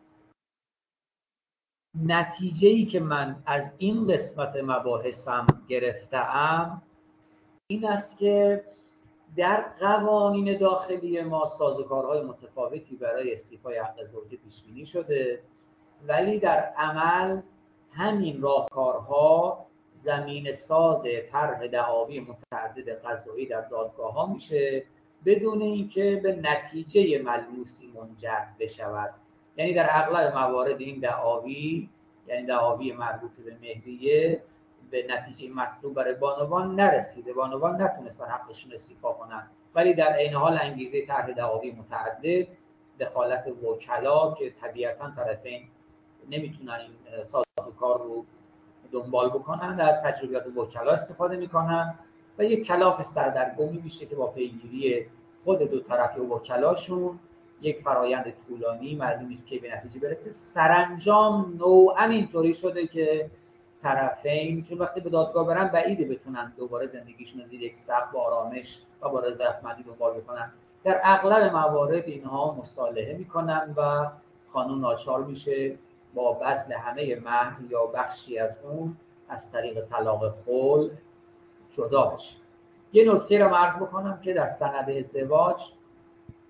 نتیجه‌ای که من از این قسمت مباحثم گرفته‌ام این است که در قوانین داخلی ما سازوکارهای متفاوتی برای استیفای حق زوجه پیش بینی شده، ولی در عمل همین راهکارها زمین ساز طرح دعاوی متعدد قضایی در دادگاه‌ها میشه بدون اینکه به نتیجه ملموسی منجر بشود. یعنی در اغلب موارد این دعاوی، یعنی دعاوی مربوط به مهریه، به نتیجه مطلوب برای بانوان نرسیده، بانوان نتونستن حقشون استیفا کنن، ولی در عین حال انگیزه طرح دعاوی متعدد، دخالت وکلا که طبیعتاً طرفین نمیتونن این سازوکار رو دنبال بکنن، در تجربیات وکلا استفاده میکنن و یک کلاف سردرگمی میشه که با پیگیری خود دو طرف وکلاشون یک فرایند طولانی معلوم نیست که به نتیجه برسه. سرانجام نوعاً اینطوری شده که طرفین چون وقتی به دادگاه برن بعیده بتونن دوباره زندگیشون زیر یک سقف با آرامش و با رضایتمندی دنبال بکنن. در اغلب موارد اینها مصالحه میکنن و قانون ناچار میشه با بذل همه مهر یا بخشی از اون از طریق طلاق خلع جدا بشه. یه نکته رو عرض بکنم که در سند ازدواج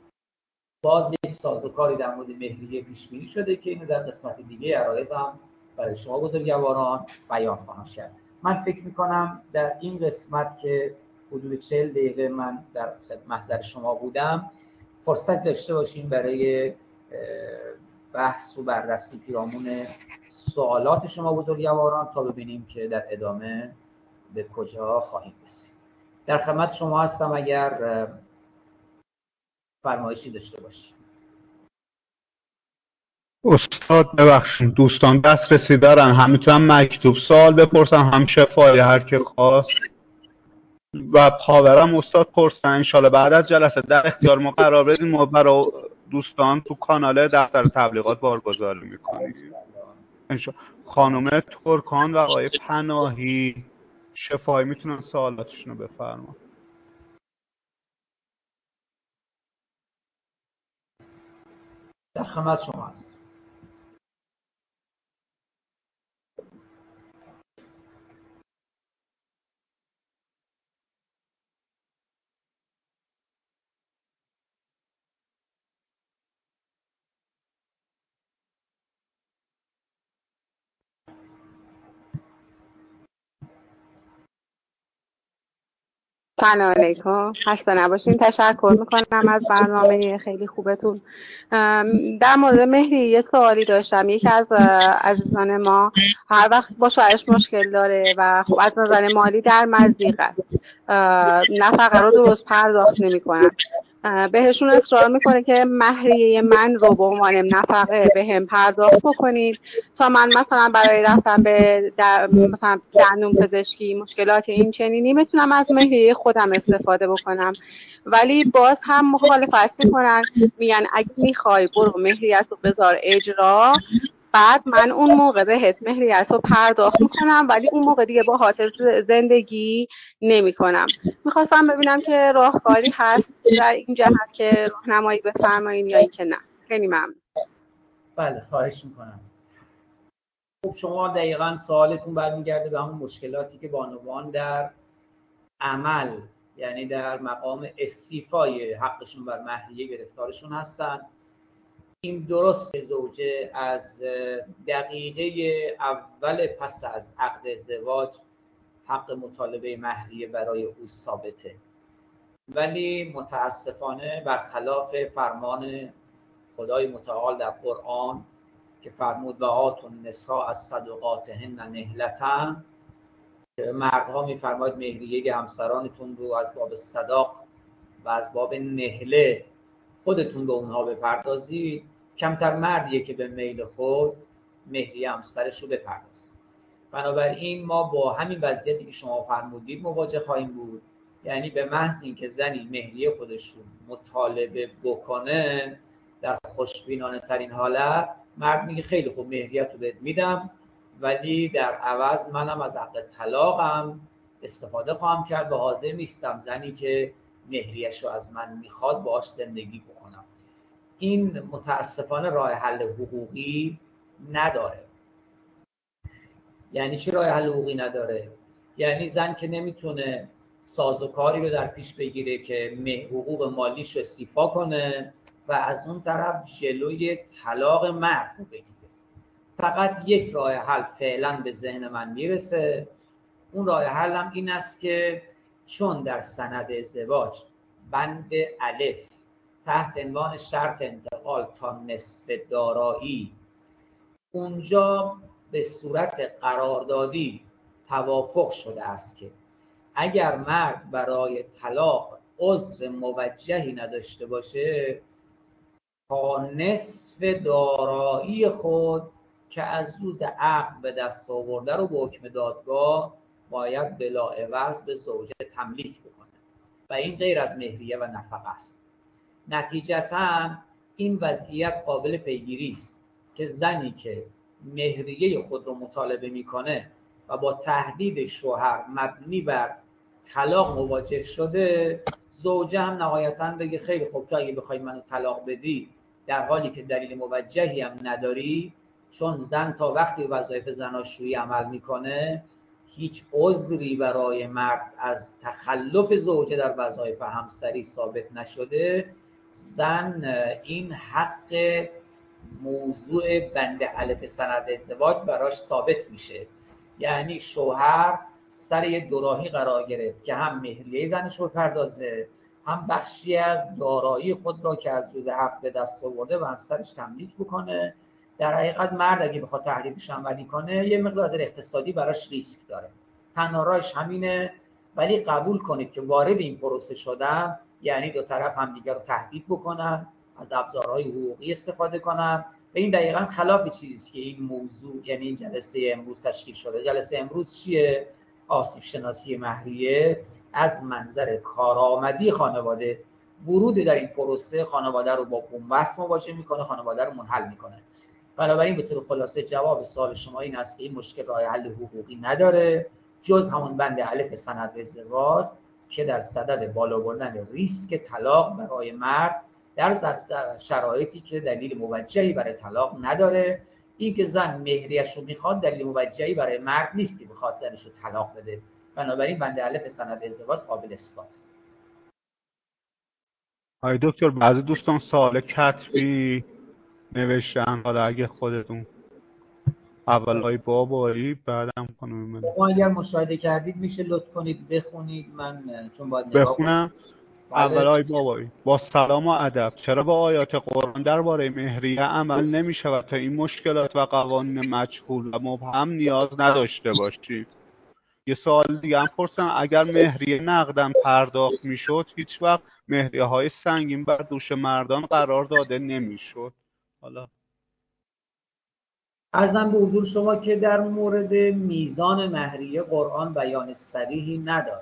باز یک سازوکاری در مورد مهریه پیش بینی شده که اینو در قسمت دیگه عرایض هم برای شما بزرگواران بیان خواهم کرد. من فکر میکنم در این قسمت که حدود چهل دقیقه من در محضر شما بودم فرصت داشته باشیم برای بحث و بررسی پیرامون سوالات شما بزرگواران تا ببینیم که در ادامه به کجا خواهیم رسید. در خدمت شما هستم اگر فرمایشی داشته باشید. استاد ببخشید دوستان دسترسی دارن، هم میتونم مکتوب سوال بپرسم هم شفاهی هر که خواست و پاورم استاد پرسن. انشالله بعد از جلسه در اختیار ما قرار بدیم و برای دوستان تو کانال دفتر تبلیغات بارگذاری میکنیم. خانم ترکان و آقای پناهی شفاهی میتونن سوالاتشون رو بفرمایید. در خدمت شما هست. سلام علیکم، خسته نباشین. تشکر میکنم از برنامه خیلی خوبتون. در مورد مهری یه سوالی داشتم. یکی از عزیزان ما هر وقت با شوهرش مشکل داره و خب از نظر مالی در مضیق است، نفقه رو درست پرداخت نمیکنن. بهشون اصرار میکنه که مهریه من رو به عنوان نفقه به هم پرداخت بکنید تا من مثلا برای رفتن به مثلا دندون پزشکی مشکلات این چنینی بتونم از مهریه خودم استفاده بکنم. ولی باز هم مخالفت میکنن، میگن اگه میخوای برو مهریت رو بذار اجرا، بعد من اون موقع بهت مهریت رو پرداخت میکنم ولی اون موقع دیگه با حاطر زندگی نمی کنم. میخواستم ببینم که راهکاری هست در این جهت که راهنمایی بفرمایین یا اینکه نه. خیلی ممنون. بله خواهش میکنم. خب شما دقیقاً سوالتون برمیگرده به همون مشکلاتی که بانوان در عمل، یعنی در مقام استیفای حقشون بر مهریه گرفتارشون هستن. این درست زوجه از دقیقه اول پس از عقد ازدواج حق مطالبه مهریه برای او ثابته، ولی متاسفانه برخلاف فرمان خدای متعال در قرآن که فرمود و آتوا النساء از صدقاتهن نهلة، که مردها میفرماید مهریه همسرانتون رو از باب صداق و از باب نهله خودتون به اونها بپردازید، کمتر مردیه که به میل خود مهریه همسرش رو بپردازید. بنابراین ما با همین وضعیتی که شما فرمودید مواجه خواهیم بود. یعنی به محض اینکه زنی مهریه خودش رو مطالبه بکنه در خوشبینانه ترین حالت، مرد میگه خیلی خوب مهریت رو بهت میدم ولی در عوض منم از حق طلاقم استفاده خواهم کرد و حاضر نیستم زنی که مهریش رو از من میخواد باهاش زندگی بکنم. این متاسفانه راه حل حقوقی نداره. یعنی چی راه حل حقوقی نداره؟ یعنی زن که نمیتونه سازوکاری رو در پیش بگیره که حقوق مالیش رو استیفا کنه و از اون طرف جلوی طلاق مرد رو بگیره. فقط یک راه حل فعلا به ذهن من میرسه. اون راه حل هم این است که چون در سند ازدواج بند الف تحت عنوان شرط انتقال تا نصف دارایی اونجا به صورت قراردادی توافق شده است که اگر مرد برای طلاق عذر موجهی نداشته باشه تا نصف دارایی خود که از روز عقد به دست آورده رو به حکم دادگاه باید بلاعوض به زوجه تملیک بکنه و این غیر از مهریه و نفقه است. نتیجتاً این وضعیت قابل پیگیری است که زنی که مهریه خود رو مطالبه میکنه و با تهدید شوهر مبنی بر طلاق مواجه شده، زوجه هم نهایتاً بگه خیلی خوب تو اگه بخوای منو طلاق بدی در حالی که دلیل موجهی هم نداری، چون زن تا وقتی وظایف زناشویی عمل میکنه هیچ عذری برای مرد از تخلف زوجه در وظایف همسری ثابت نشده، زن این حق موضوع بند الف سند ازدواج براش ثابت میشه. یعنی شوهر سر یه دوراهی قرار گرفت که هم مهریه زنش رو بپردازه، هم بخشی از دارایی خود را که از روز حق به دست آورده و همسرش تملیک بکنه. در حقیقت مرد اگه بخواد تحریمش عملی کنه یه مقدار اقتصادی براش ریسک داره، تنها راهش همینه. ولی قبول کنید که وارد این پروسه شدن یعنی دو طرف هم دیگر رو تهدید بکنن، از ابزارهای حقوقی استفاده کنن. و این دقیقاً خلاف چیزی که این موضوع یعنی این جلسه امروز تشکیل شده. جلسه امروز چیه؟ آسیب شناسی مهریه از منظر کارآمدی خانواده. ورود در این پروسه خانواده رو با بنبست مواجه میکنه، خانواده رو منحل میکنه. بنابراین به طور خلاصه جواب سوال شما این است که این مشکل راه حل حقوقی نداره جز همون بند الف سند ازدواج که در صدد بالا بردن ریسک طلاق برای مرد در شرایطی که دلیل موجهی برای طلاق نداره. این که زن مهریش رو میخواد دلیل موجهی برای مرد نیست که بخواد زنش رو طلاق بده. بنابراین بند الف سند ازدواج قابل اثبات. آقای دکتر بعضی دوستان سوال کتبی نوشتن، حالا اگه خودتون اول های بابایی بعدم خانم من شما اگر مشاهده کردید میشه لطف کنید بخونید، من چون باید نگاه بخونم. بله. اول های بابایی: با سلام و ادب، چرا با آیات قرآن درباره مهریه عمل نمی شود تا این مشکلات و قوانین مجهول و مبهم نیاز نداشته باشیم؟ یه سوال دیگه هم پرسن: اگر مهریه نقداً پرداخت میشد هیچ وقت مهریه های سنگین بر دوش مردان قرار داده نمیشد؟ حالا عرضم به حضور شما که در مورد میزان مهریه قرآن بیان صریحی نداره،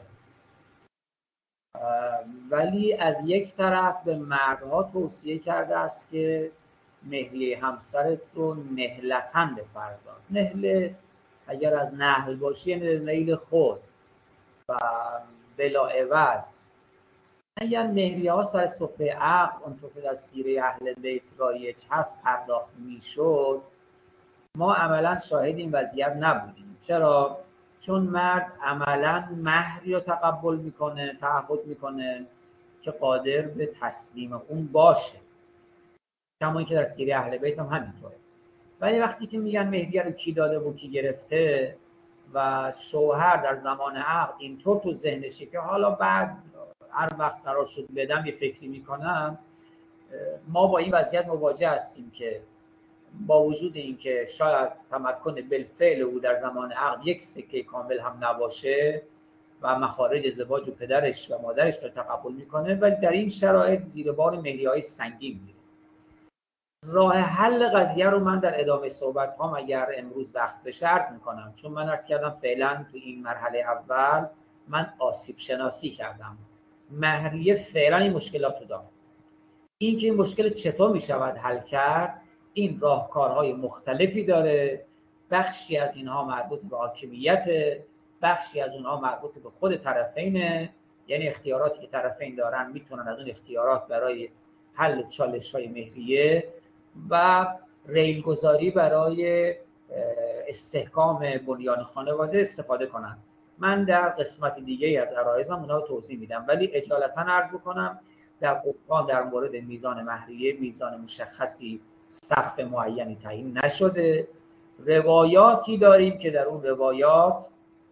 ولی از یک طرف به مردها توصیه کرده است که مهریه همسرت رو نهلتاً بپرداز. نهله اگر از نهل باشه یعنی نیل خود و بلا عوض. اگر مهریه ها سر سفره عقد اونطور که در سیره اهل بیت رایج هست پرداخت میشد، ما عملا شاهد این وضعیت نبودیم. چرا؟ چون مرد عملا مهری رو تقبل میکنه، تعهد میکنه که قادر به تسلیم اون باشه، کما اینکه در سیره اهل بیت هم همینطوره. ولی وقتی که میگن مهریه رو کی داده و کی گرفته و شوهر در زمان عقد اینطور تو ذهنشه که حالا بعد هر وقت قرار شد بدم یه فکری میکنم، ما با این وضعیت مواجه هستیم که با وجود اینکه شاید تمکن بالفعل او در زمان عقد یک سکه کامل هم نباشه و مخارج ازدواج و پدرش و مادرش رو تقبل میکنه، ولی در این شرایط زیر بار مهریه‌های سنگین میره. راه حل قضیه رو من در ادامه صحبت هام اگر امروز وقت بشه عرض میکنم، چون من عرض کردم فعلا تو این مرحله اول من آسیب شناسی کردم. مهریه فعلا این مشکلات رو داره. این که این مشکل چطور میشود حل کرد، این راهکارهای مختلفی داره. بخشی از اینها مربوط به حاکمیت، بخشی از اونها مربوط به خود طرفینه، یعنی اختیاراتی که طرفین دارن میتونن از اون اختیارات برای حل چالش‌های مهریه و ریلگذاری برای استحکام بنیان خانواده استفاده کنن. من در قسمت دیگه از عرایزم اونها رو توضیح میدم، ولی اجالتا عرض بکنم در قرآن در مورد میزان مهریه میزان مشخصی سقف معینی تعیین نشده. روایاتی داریم که در اون روایات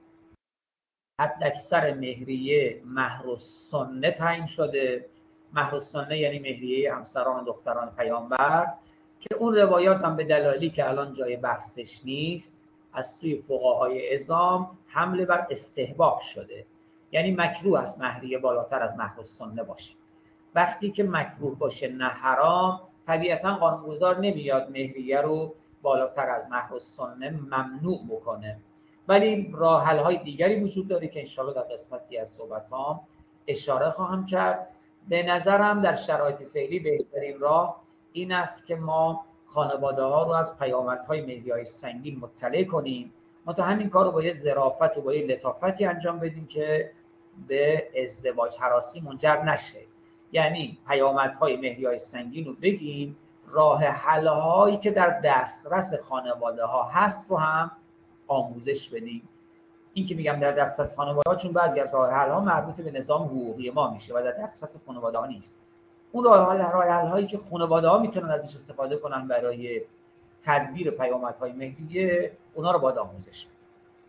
حداکثر مهریه مهر السنه تعیین شده. مهر السنه یعنی مهریه همسران و دختران پیامبر، که اون روایات هم به دلایلی که الان جای بحثش نیست از سوی فقهای عظام حمله بر استحباب شده. یعنی مکروه است مهریه بالاتر از مهر السنه باشه. وقتی که مکروه باشه نه حرام، طبیعتا قانونگذار نمیاد مهریه رو بالاتر از مهر السنه ممنوع بکنه. ولی راه حل های دیگری وجود داره که انشاءالله در قسمتی از صحبتام اشاره خواهم کرد. به نظرم در شرایط فعلی بهترین راه این است که ما خانواده ها رو از پیامدهای مهریه‌های سنگین مطلع کنیم. ما تا همین کار رو با یه ظرافت و با یه لطافتی انجام بدیم که به ازدواج هراسی منجر نشه. یعنی پیامدهای مهریه‌های سنگین رو بگیم، راه حل هایی که در دسترس خانواده ها هست رو هم آموزش بدیم. این که میگم در دسترس خانواده ها چون بعضی از راه حل ها مربوط به نظام حقوقی ما میشه و در دسترس خانواده ها نیست. اون راه هایی که خانواده ها میتونن ازش استفاده کنن برای تدبیر پیامدهای مهریه، اونا رو باید آموزش بدیم.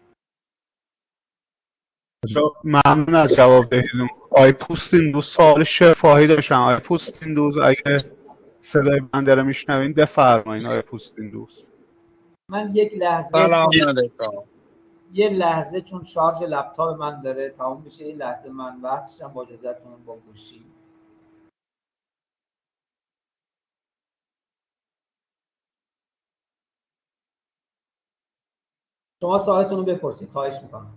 ممنون از جواب دهیدون. آقای پوستین دوست سوال شفاهی داشتن. آقای پوستین دوست اگه صدای من داره میشنوین بفرمایین. آقای پوستین دوست. من یک لحظه سلام علیکم. یه لحظه چون شارژ لپتاپ من داره تمام میشه، یه لحظه من وصلشم با اجازهتون با گوشی. شما سوالتون رو بپرسید، خواهش میکنم.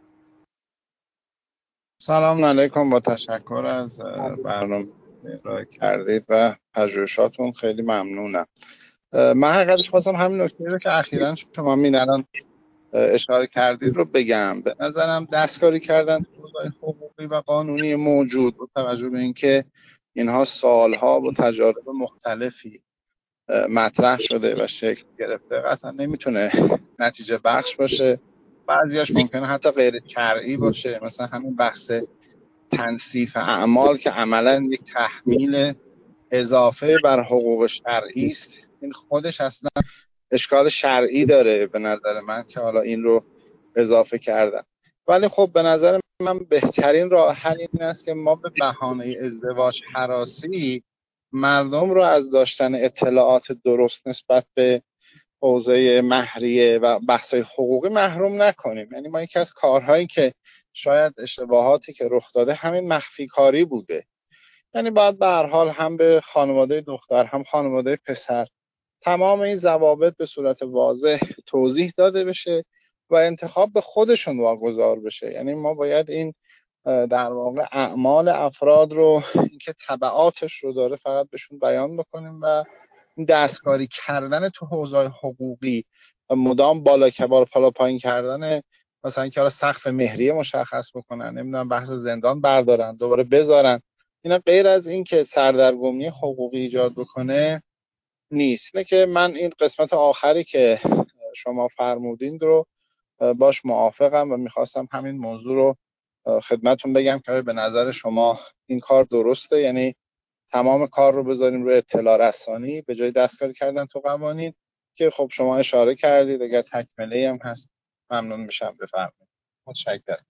سلام علیکم، با تشکر از برنامه ارائه کردید و پژوهشاتون خیلی ممنونم. من حقیقتش خواستم همین نکته رو که اخیراً شما می‌دونن اشاره کردید رو بگم. به نظرم دستکاری کردن تو حوزه‌های حقوقی و قانونی موجود با توجه به اینکه اینها سالها با تجارب مختلفی مطرح شده و شکل گرفته، قطعا نمیتونه نتیجه بخش باشه. بعضیاش ممکنه حتی غیر شرعی باشه، مثلا همین بحث تنصیف اعمال که عملا یک تحمیل اضافه بر حقوق شرعی است. این خودش اصلا اشکال شرعی داره به نظر من که حالا این رو اضافه کردن. ولی خب به نظر من بهترین راه حل این است که ما به بهانه ازدواج هراسی مردم رو از داشتن اطلاعات درست نسبت به حوزه مهریه و بحث‌های حقوقی محروم نکنیم. یعنی ما یکی از کارهایی که شاید اشتباهاتی که رخ داده همین مخفی کاری بوده. یعنی باید به هر حال هم به خانواده دختر هم خانواده پسر تمام این ضوابط به صورت واضح توضیح داده بشه و انتخاب به خودشون واگذار بشه. یعنی ما باید این در واقع اعمال افراد رو، اینکه تبعاتش رو داره، فقط بهشون بیان بکنیم و این دستکاری کردن تو حوزه حقوقی و مدام بالا کبار پالا پایین کردن، مثلا که حالا سقف مهریه مشخص بکنن، نمیدونم بحث زندان بردارن دوباره بذارن، اینا غیر از این که سردرگمی حقوقی ایجاد بکنه نیست. نه که من این قسمت آخری که شما فرمودین رو باش موافقم و میخواستم همین موضوع رو خدمتون بگم که به نظر شما این کار درسته. یعنی تمام کار رو بذاریم روی اطلاع رسانی به جای دستکاری کردن تو قوانین که خب شما اشاره کردید. اگر تکمله هم هست ممنون میشم. بفرمایید. متشکرم.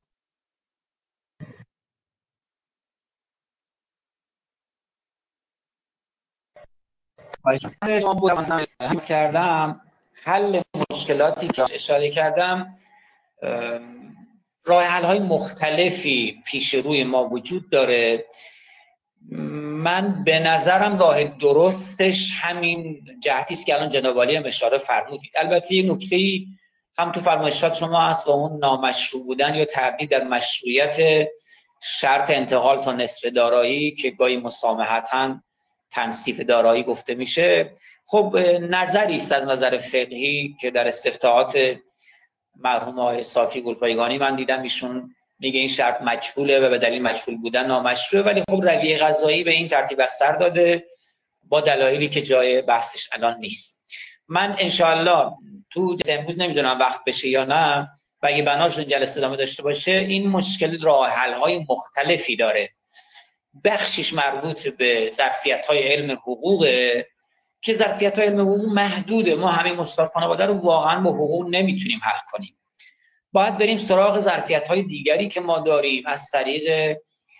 شما بودم هم کردم حل مشکلاتی که اشاره کردم، راه حل های مختلفی پیش روی ما وجود داره. من به نظرم راه درستش همین جهتی است که الان جناب عالی هم اشاره فرمودید. البته یه نکته‌ای هم تو فرمایشات شما هست و اون نامشروع بودن یا تردید در مشروعیت شرط انتقال تا نصف دارایی که گاهی مسامحتاً تنصیف دارایی گفته میشه. خب نظری است از نظر فقهی که در استفتاحات مرحوم آقای صافی گلپایگانی من دیدم ایشون میگه این شرط مجهوله و به دلیل مجهول بودن نامشروعه، ولی خب رویه قضایی به این ترتیب بستر داده با دلایلی که جای بحثش الان نیست. من انشاءالله تو امروز نمیدونم وقت بشه یا نه و اگه بناشون جلسه ادامه داشته باشه، این مشکل راه حل های مختلفی داره. بخشش مربوط به ظرفیت های علم حقوقه که ظرفیت های علم حقوق محدوده. ما همین مشکل خانواده رو واقعا با حقوق نمیتونیم حل کنیم. باید بریم سراغ ظرفیت های دیگری که ما داریم از طریق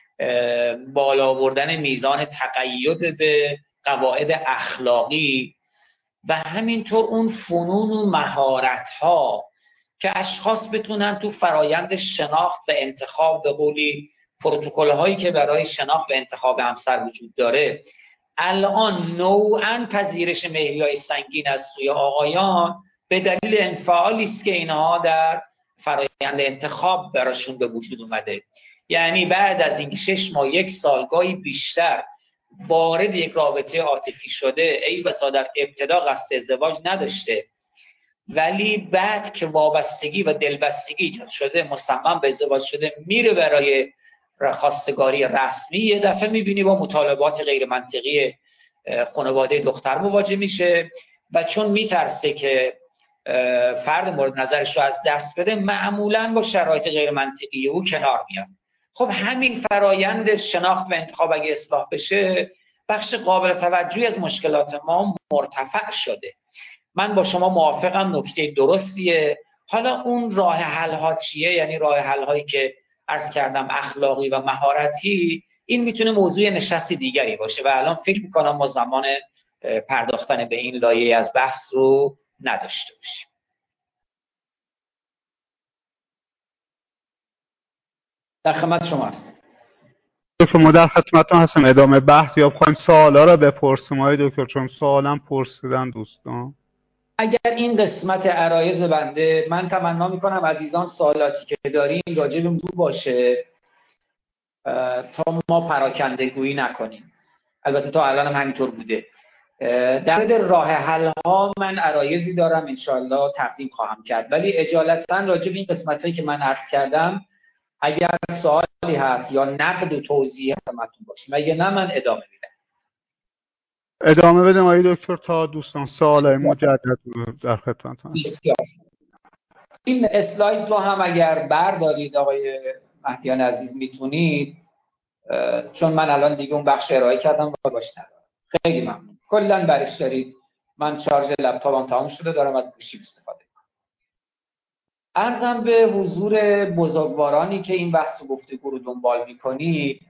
بالا آوردن میزان تقید به قواعد اخلاقی و همینطور اون فنون و مهارت ها که اشخاص بتونن تو فرایند شناخت و انتخاب، به قولی پروتکل هایی که برای شناخت و انتخاب همسر وجود داره، الان نوعاً پذیرش مهریه‌های سنگین از سوی آقایان به دلیل انفعالی است که اینها در فرایند انتخاب براشون به وجود اومده. یعنی بعد از اینکه شش ماه یک سالگاهی بیشتر وارد یک رابطه عاطفی شده، ای بسا در ابتدا قصد ازدواج نداشته، ولی بعد که وابستگی و دلبستگی ایجاد شده، مصمم به ازدواج شده، میره برای خواستگاری رسمی، یه دفعه میبینی با مطالبات غیر منطقی خانواده دختر مواجه میشه و چون میترسه که فرد مورد نظرش رو از دست بده، معمولاً با شرایط غیر منطقی او کنار میاد. خب همین فرایند شناخت و انتخاب اگه اصلاح بشه بخش قابل توجهی از مشکلات ما مرتفع شده. من با شما موافقم، نکته درستیه. حالا اون راه حل ها چیه؟ یعنی راه حل هایی که عرض کردم اخلاقی و مهارتی، این میتونه موضوع نشست دیگری باشه و الان فکر میکنم ما زمان پرداختن به این لایه از بحث رو نداشته باشیم. در خدمت شما هستم. شما در خدمتتون هستم. ادامه بحث یا بخوایم سوالا رو بپرسیم آقای دکتر؟ چون سوالم پرسیدن دوستان. اگر این قسمت عرایض بنده، من تمنا میکنم عزیزان سوالاتی که دارین راجع به موضوع باشه تا ما پراکنده گویی نکنیم. البته تا الان هم همینطور بوده. در مورد راه حل ها من عرایضی دارم، انشاءالله تقدیم خواهم کرد، ولی اجالتا راجع به این قسمتایی که من عرض کردم اگر سوالی هست یا نقد و توضیح خدمتتون باشیم، اگه نه من ادامه میدم. ادامه بدیم آقای دکتر تا دوستان سوالای مجدد رو در خدمتتون. بسیار. این اسلاید رو هم اگر بردارید آقای مهدیان عزیز میتونید، چون من الان دیگه اون بخش ارائه کردم و باش ندارم. خیلی ممنون. کلا برش دارید. من شارژ لپتاپم تموم شده، دارم از گوشی استفاده میکنم. عرضم به حضور بزرگوارانی که این بحث و گفتگو رو دنبال میکنید،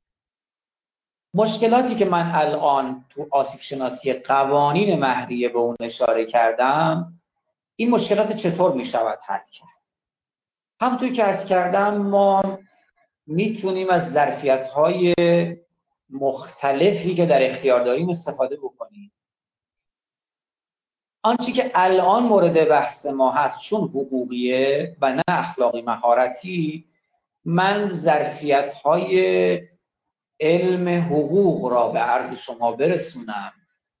مشکلاتی که من الان تو آسیب شناسی قوانین مهریه به اون اشاره کردم، این مشکلات چطور میشود حل کرد؟ همونطور که عرض کردم ما میتونیم از ظرفیت‌های مختلفی که در اختیار داریم استفاده بکنیم. آنچه که الان مورد بحث ما هست چون حقوقیه و نه اخلاقی مهارتی، من ظرفیت‌های علم حقوق را به عرض شما برسونم.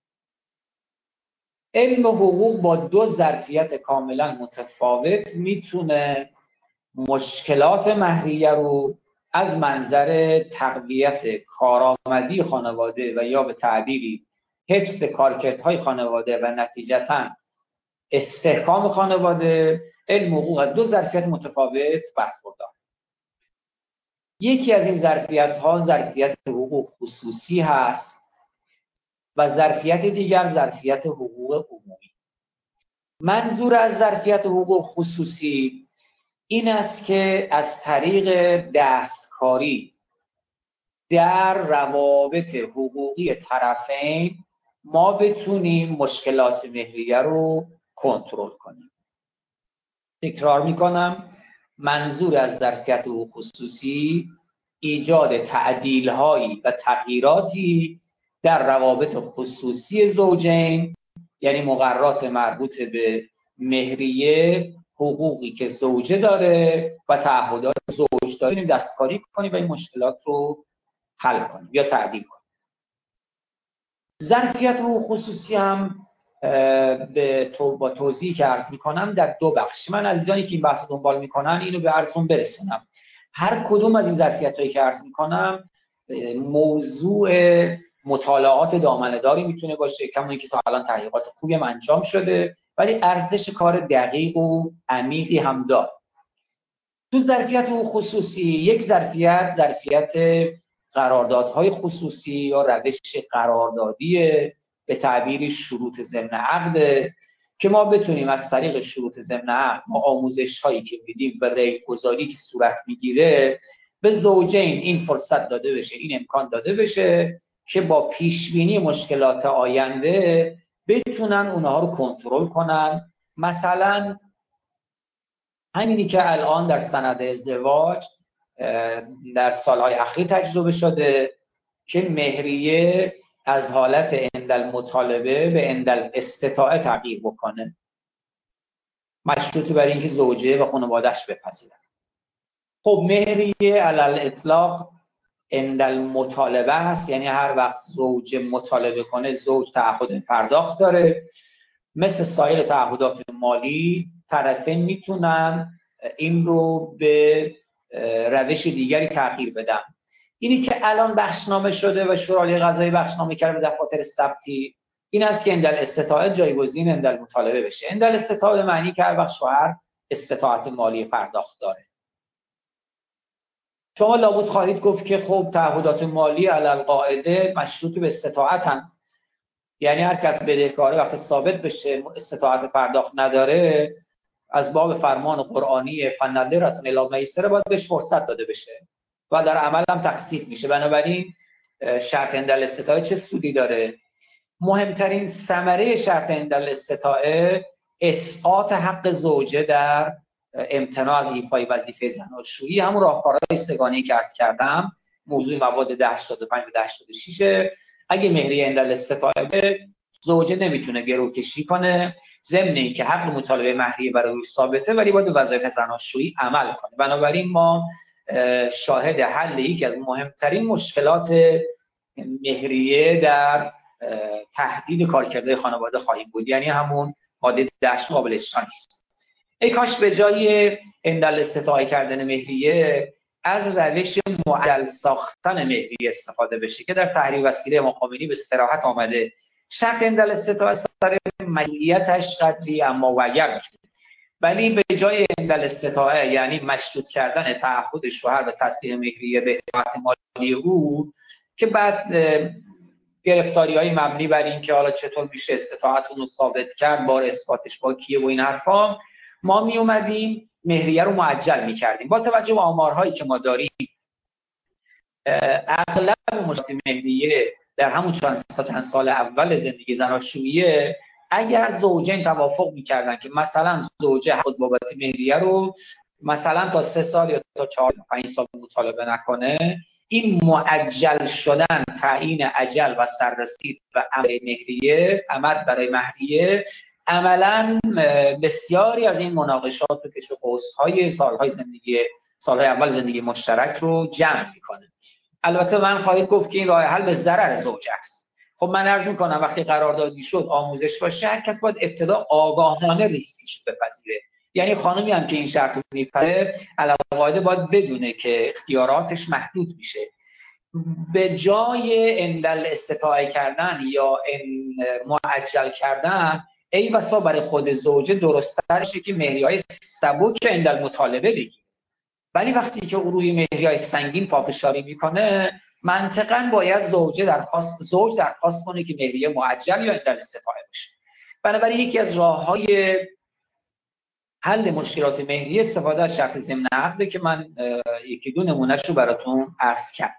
علم حقوق با دو ظرفیت کاملا متفاوت میتونه مشکلات مهریه رو از منظر تقویت کارآمدی خانواده و یا به تعبیری حفظ کارکردهای خانواده و نتیجتاً استحکام خانواده، علم حقوق از دو ظرفیت متفاوت برخوردار. یکی از این ظرفیت‌ها ظرفیت حقوق خصوصی هست و ظرفیت دیگر ظرفیت حقوق عمومی. منظور از ظرفیت حقوق خصوصی این است که از طریق دستکاری در روابط حقوقی طرفین ما بتونیم مشکلات مهریه رو کنترل کنیم. تکرار میکنم، منظور از ظرفیت حقوق خصوصی ایجاد تعدیل‌هایی و تغییراتی در روابط خصوصی زوجین، یعنی مقررات مربوط به مهریه، حقوقی که زوجه داره و تعهدات زوج داره، دستکاری کنیم و این مشکلات رو حل کنیم یا تعدیل کنیم. ظرفیت حقوق خصوصی هم به تو با توضیحی که عرض میکنم در دو بخش. من عزیزانی که این بحث دنبال میکنن اینو به عرضون برسونم. هر کدوم از این ظرفیتایی که عرض میکنم موضوع مطالعات دامنه‌داری میتونه باشه، کمونی که تا الان تحقیقات خوبی هم انجام شده، ولی ارزش کار دقیق و عمیقی هم داره. تو ظرفیت حقوق خصوصی یک ظرفیت ظرفیت قراردادهای خصوصی یا روش قراردادی به تعبیری شروط ضمن عقد که ما بتونیم از طریق شروط ضمن عقد ما آموزش هایی که میدیم و ریگ‌گذاری که صورت میگیره به زوجین این فرصت داده بشه، این امکان داده بشه که با پیشبینی مشکلات آینده بتونن اونها رو کنترل کنن. مثلا همینی که الان در سند ازدواج در سالهای اخیر تجربه شده که مهریه از حالت عند المطالبه به عند الاستطاعه تغییر بکنه، مشروط بر اینکه زوجه و خانواده‌اش بپذیرن. خب مهریه علی الاطلاق عند المطالبه هست، یعنی هر وقت زوج مطالبه کنه زوج تعهد پرداخت داره. مثل سایر تعهدات مالی طرفین میتونن این رو به روش دیگری تغییر بدن. اینی که الان بخشنامه شده و شورای قضایی بخشنامه کرده به دفاتر ثبتی، این است که عند الاستطاعه جایگزین عند المطالبه بشه. عند الاستطاعه معنی که هر وقت شوهر استطاعت مالی پرداخت داره. شما لابد خواهید گفت که خب تعهدات مالی علی القاعده مشروط به استطاعتن، یعنی هر کس بدهکاره وقتی ثابت بشه استطاعت پرداخت نداره، از باب فرمان قرآنی فنظرة الی میسره باید بهش فرصت داده بشه و در عمل هم تخصیص میشه. بنابراین شرط عند الاستطاعه چه سودی داره؟ مهمترین ثمره شرط عند الاستطاعه اسقاط حق زوجه در امتناع از ایفای وظیفه زناشویی، همون راهکارهای سگانه‌ای که عرض کردم، موضوع مواد ده هشتاد و پنج و ده هشتاد و شش. اگه مهریه عند الاستطاعه، زوجه نمیتونه گروکشی کنه، ضمن اینکه حق مطالبه مهریه برای روش ثابته، ولی باید به وظایف زناشویی عمل کنه. بنابراین ما شاهد حل یکی از مهمترین مشکلات مهریه در تهدید کارکرده خانواده خواهیم بود، یعنی همون ماده ده قابل اجرا نیست. ای کاش به جای عند الاستطاعه کردن مهریه از روش معجل ساختن مهریه استفاده بشه که در تحریر وسیله امام خمینی به صراحت آمده. شرط عند الاستطاعه سر مشروعیتش قدری اما و اگر باشه، ولی به جای عند الاستطاعه یعنی مشروط کردن تعهد شوهر به تسلیم مهریه به اطاعت مالی او، که بعد گرفتاری‌های مبنی بر این که حالا چطور میشه استطاعت اون رو ثابت کرد، بار اثباتش با کیه و این حرفا، ما می اومدیم مهریه رو معجل می‌کردیم. با توجه به آمارهایی که ما داریم، اغلب مشکلات مهریه در همون چند چند سال اول زندگی زناشویی، اگر زوجین توافق می‌کردن که مثلا زوجه خود بابت مهریه رو مثلا تا سه سال یا تا چهار پنج سال مطالبه نکنه، این معجل شدن، تعیین اجل و سررسید و امر مهریه، امر برای مهریه، عملاً بسیاری از این مناقشات و کش و قوس‌های سالهای زندگی سالهای اول زندگی مشترک رو جمع میکنه. البته من خواهید گفت که این راه حل به ضرر زوج است. خب من عرض میکنم وقتی قراردادی شد آموزش باشه، هر کس باید ابتدا آگاهانه ریسکش بپذیره. یعنی خانمی هم که این شرط رو میپره، علاوه باید بدونه که اختیاراتش محدود میشه. به جای عند الاستطاعه کردن یا این معجل کردن، ای بسا برای خود زوجه درست‌ترشه که مهریه‌های سبک عند المطالبه بگیره. ولی وقتی که او روی مهریه‌های سنگین پافشاری میکنه، منطقاً باید زوجه درخواست زوج درخواست کنه که مهریه معجل یا عند الاستطاعه باشه. بنابراین یکی از راه‌های حل مشکلات مهریه استفاده از شرط ضمن عقده که من یکی دو نمونه‌اش رو براتون عرض کردم.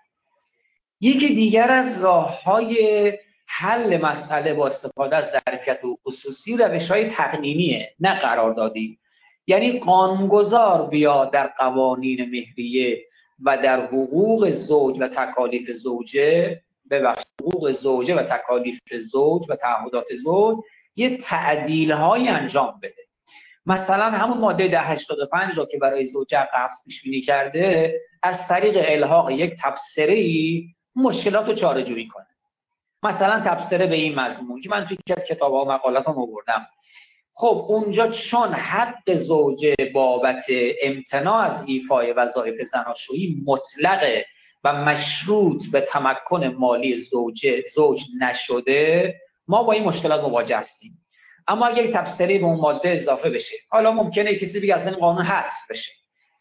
یکی دیگر از راه‌های حل مسئله با استفاده از ظرفیت و خصوصی روش‌های تقنینیه، نه قراردادی. یعنی قانونگذار بیاد در قوانین مهریه و در حقوق زوج و تکالیف زوجه، ببخشید حقوق زوجه و تکالیف زوج و تعهدات زوج، یه تعدیل‌های انجام بده. مثلا همون ماده ده هشتاد و پنج را که برای زوجه قبض پیش بینی کرده، از طریق الحاق یک تبصره‌ای مشکلات رو چاره‌جویی کنه. مثلا تبصره به این مضمون که من توی یک از کتاب‌ها و مقالاتم آوردم، خب اونجا چون حق زوجه بابت امتناع از ایفای وظایف زناشویی مطلقه و مشروط به تمکن مالی زوجه زوج نشده، ما با این مشکلات مواجه هستیم. اما اگر یک تبصره به اون ماده اضافه بشه، حالا ممکنه کسی بگه اصلا قانون حذف بشه،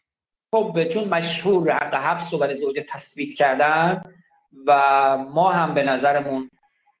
خب چون مشهور حق حبس رو برای زوجه تثبیت کردن و ما هم به نظرمون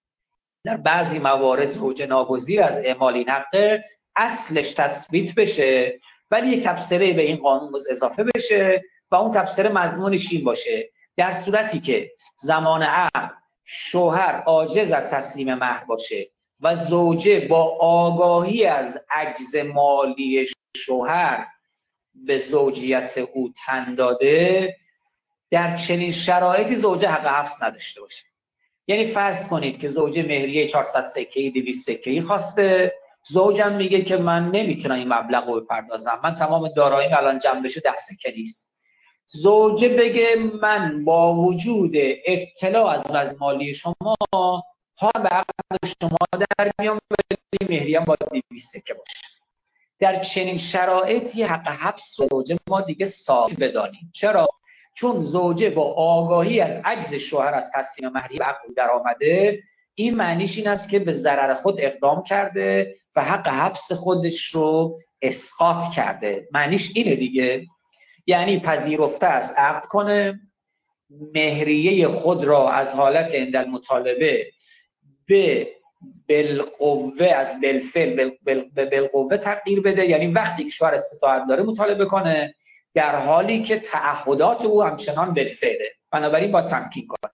در بعضی موارد زوجه ناگزیر از اعمال این حق، اصلش تثبیت بشه ولی یک تبصره به این قانون اضافه بشه و اون تبصره مضمونش این باشه: در صورتی که زمان عقد شوهر عاجز از تسلیم مهر باشه و زوجه با آگاهی از عجز مالی شوهر به زوجیت او تن داده، در چنین شرایطی زوجه حق حبس نداشته باشه. یعنی فرض کنید که زوجه مهریه چهارصد سکه‌ای دویست سکه‌ای خواسته، زوجم میگه که من نمیتونم این مبلغ رو بپردازم، من تمام داراییم الان جمع بشه ده سکه نیست. زوجه بگه من با وجود اطلاع از وضع مالی شما ها به عقد شما در میام، ولی مهریه با دویست سکه باشه. در چنین شرایطی حق حبس زوجه ما دیگه ثابت بدانیم. چرا؟ چون زوجه با آگاهی از عجز شوهر از تسلیم مهریه به عقد در آمده، این معنیش این است که به ضرر خود اقدام کرده و حق حبس خودش رو اسقاط کرده. معنیش اینه دیگه. یعنی پذیرفته است عقد کنه، مهریه خود را از حالت عند المطالبه به بالقوه از بالفعل به بالقوه تغییر بده، یعنی وقتی که شوهر استطاعت داره مطالبه کنه، در حالی که تعهدات او همچنان بالفعله، بنابراین با تمکین کنه.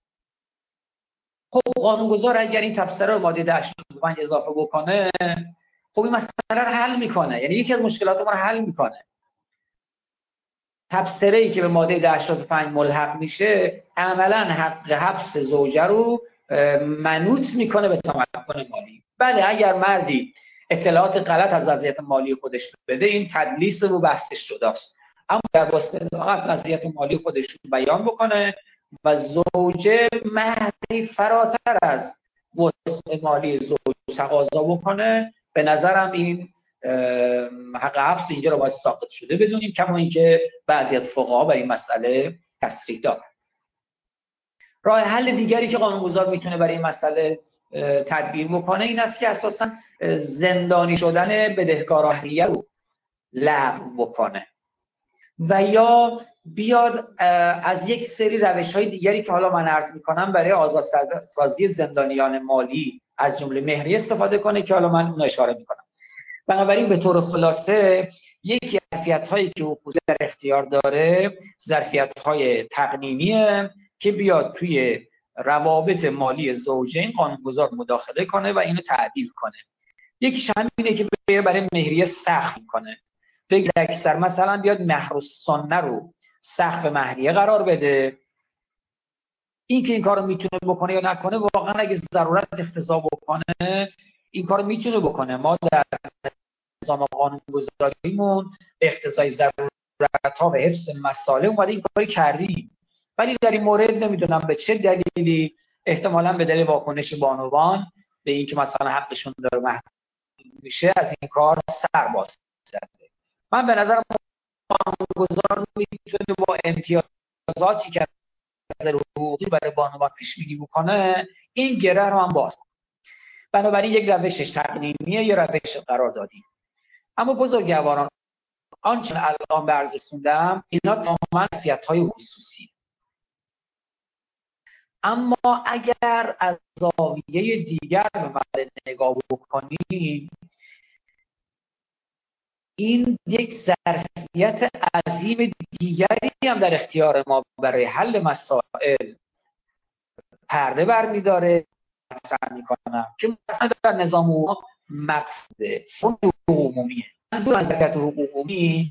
خب قانونگذار اگر این تبصره رو ماده هشتاد و پنج اضافه بکنه، خب این مسئله رو حل میکنه، یعنی یکی از مشکلات ما رو حل میکنه. تبصره ای که به ماده هشتاد و پنج ملحق میشه عملا حق حبس زوجه رو منوط میکنه به تمکن مالی. بله اگر مردی اطلاعات غلط از وضعیت مالی خودش بده، این تدلیس رو بحثش جداست، اما در واسطه وضعیت مالی خودش رو بیان بکنه و زوجه مهری فراتر از وسع مالی زوج تقاضا بکنه، به نظرم این حق حبس اینجا رو باید ساقط شده بدونیم، کما اینکه بعضی از فقها بر این مسئله تصریح دارن. راه حل دیگری که قانونگذار میتونه برای این مسئله تدبیر بکنه این است که اساساً زندانی شدن بدهکاراهیه رو لغو بکنه و یا بیاد از یک سری روش‌های دیگری که حالا من عرض میکنم برای آزادسازی زندانیان مالی از جمله مهریه استفاده کنه که حالا من اون اشاره میکنم. بنابراین به طور خلاصه یکی از ظرفیت‌هایی که حقوق در اختیار داره ظرفیت‌های تقنینیه که بیاد توی روابط مالی زوجین قانونگذار مداخله کنه و اینو تعدیل کنه. یکیش همینه که برای مهریه سقف کنه، بگه اکثر مثلا بیاد مهر السنه رو سقف مهریه قرار بده. این که این کارو میتونه بکنه یا نکنه، واقعا اگه ضرورت اقتضا بکنه این کارو میتونه بکنه. ما در نظام قانونگذاریمون به اقتضای ضرورت‌ها و حفظ مصالح اومده این کاری کردیم، ولی در این مورد نمیدونم به چه دلیلی، احتمالاً به دلیل واکنش بانوان به اینکه مثلا حقشون داره محدود میشه، از این کار سر باز زده. من به نظرم قانونگذار میتونه با امتیازاتی که از حقوقی برای بانوان پیش بینی بکنه این گره رو هم باز. بنابراین یک روشش تقنینیه، یه روش قراردادی. اما بزرگواران آنچه الان به عرض رسوندم اینا تماما ظرفیت‌های خصوصی. اما اگر از زاویه دیگر به مسئله نگاه بکنیم، این یک ظرفیت عظیم دیگری هم در اختیار ما برای حل مسائل پرده برمی‌داره. مطرح می‌کنم که مثلا در نظام عمومی مقصود فند عمومیه. منظور از ظرفیت حقوق عمومی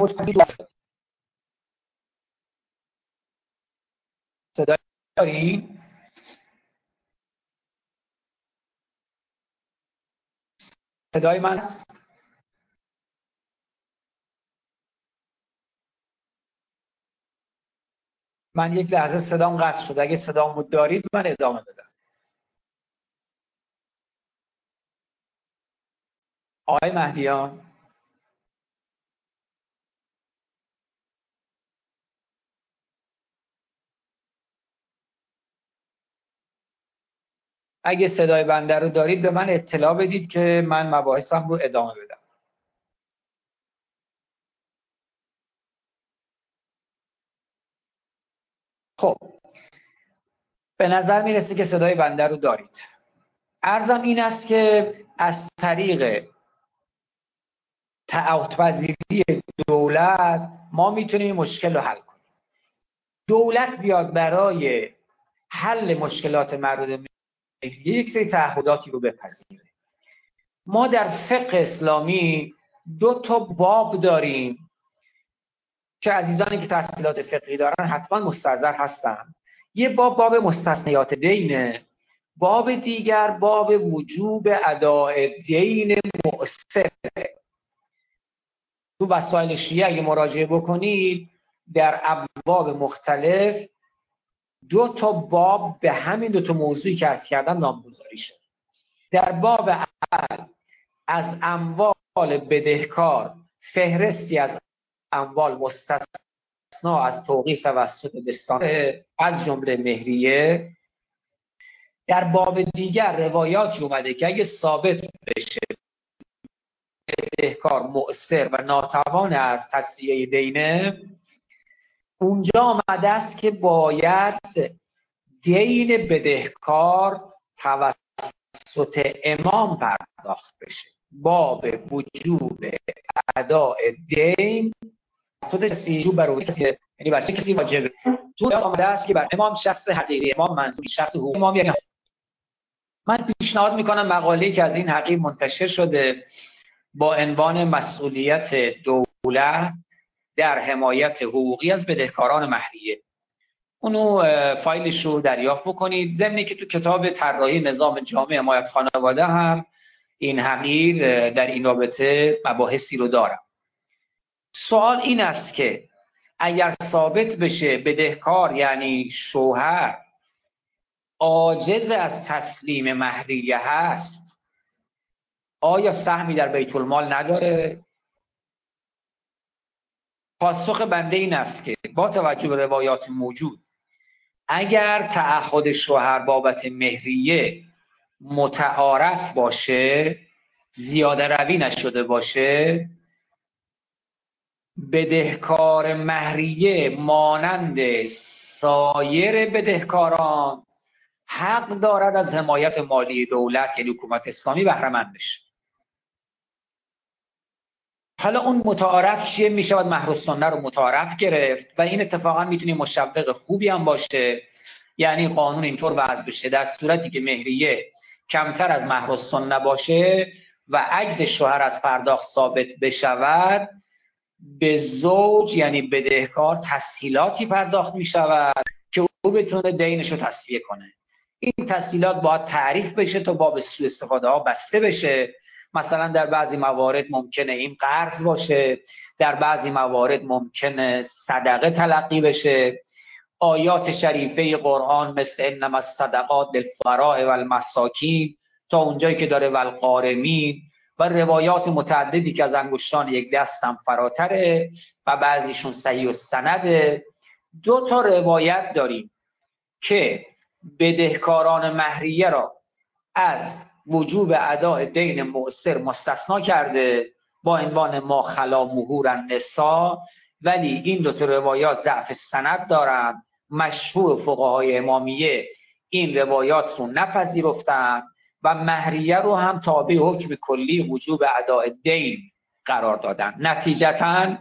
صدای داری؟ صدای من؟ من یک لحظه صدام قطع شد، اگه صدامو دارید من ادامه بدم. آقای مهدیان اگه صدای بنده رو دارید به من اطلاع بدید که من مباحثم رو ادامه بدم. خب به نظر میرسه که صدای بنده رو دارید. عرضم این است که از طریق تعهدپذیری دولت ما میتونیم این مشکل رو حل کنیم. دولت بیاد برای حل مشکلات مربوط یک سری تعهداتی رو بپذیره. ما در فقه اسلامی دو تا باب داریم که عزیزانی که تحصیلات فقهی دارن حتما مستحضر هستن. یه باب باب مستثنیات دینه، باب دیگر باب وجوب اداء دین مؤثر. تو وسائل شیعه اگه مراجعه بکنید در ابواب مختلف دو تا باب به همین دو تا موضوعی که عرض کردم نامگذاری شد. در باب اول از اموال بدهکار فهرستی از اموال مستثنا از توقیف توسط بستانه از جمله مهریه. در باب دیگر روایاتی اومده که اگه ثابت بشه بدهکار مؤثر و ناتوان از تسویه دینه، اونجا آمده است که باید دین بدهکار توسط امام پرداخت بشه. باب وجوب اداء دین توسط کسی وجوب بر کسی، یعنی بر کسی واجبه. تو آمده است که بر امام شخص حقیقی امام منظور شخص حقوقی امام، یعنی من پیشنهاد میکنم مقاله‌ای که از این حقیق منتشر شده با عنوان مسئولیت دولت در حمایت حقوقی از بدهکاران مهریه، اونو فایلش رو دریافت بکنید. ضمن که تو کتاب طراحی نظام جامع حمایت خانواده هم این حقیر در این رابطه مباحثی رو دارم. سوال این است که اگر ثابت بشه بدهکار یعنی شوهر عاجز از تسلیم مهریه هست، آیا سهمی در بیت المال نداره؟ پاسخ بنده این است که با توجه به روایات موجود اگر تعهد شوهر بابت مهریه متعارف باشه، زیاده روی نشده باشه، بدهکار مهریه مانند سایر بدهکاران حق دارد از حمایت مالی دولت یعنی حکومت اسلامی بهره مند بشه. حالا اون متعارف چیه؟ می شود مهر السنه رو متعارف گرفت و این اتفاقا میتونه مشوق خوبی هم باشه، یعنی قانون اینطور وضع بشه در صورتی که مهریه کمتر از مهر السنه باشه و عجز شوهر از پرداخت ثابت بشود، به زوج یعنی بدهکار تسهیلاتی پرداخت می شود که او بتونه دینش رو تسویه کنه. این تسهیلات باید تعریف بشه تا باب سوء استفاده ها بسته بشه. مثلا در بعضی موارد ممکنه این قرض باشه، در بعضی موارد ممکنه صدقه تلقی بشه. آیات شریفه قرآن مثل انما الصدقات للفقراء والمساکین تا اونجایی که داره والغارمین و روایات متعددی که از انگشتان یک دستم فراتره و بعضیشون صحیح السنده. دو تا روایت داریم که بدهکاران مهریه را از وجوب اداء دین مؤثر مستثنا کرده با عنوان ما خلا مهور النساء، ولی این دو تا روایات ضعف سند دارن. مشهور فقهای امامیه این روایات رو نپذیرفتن و مهریه رو هم تابع حکم کلی وجوب اداء دین قرار دادن. نتیجتاً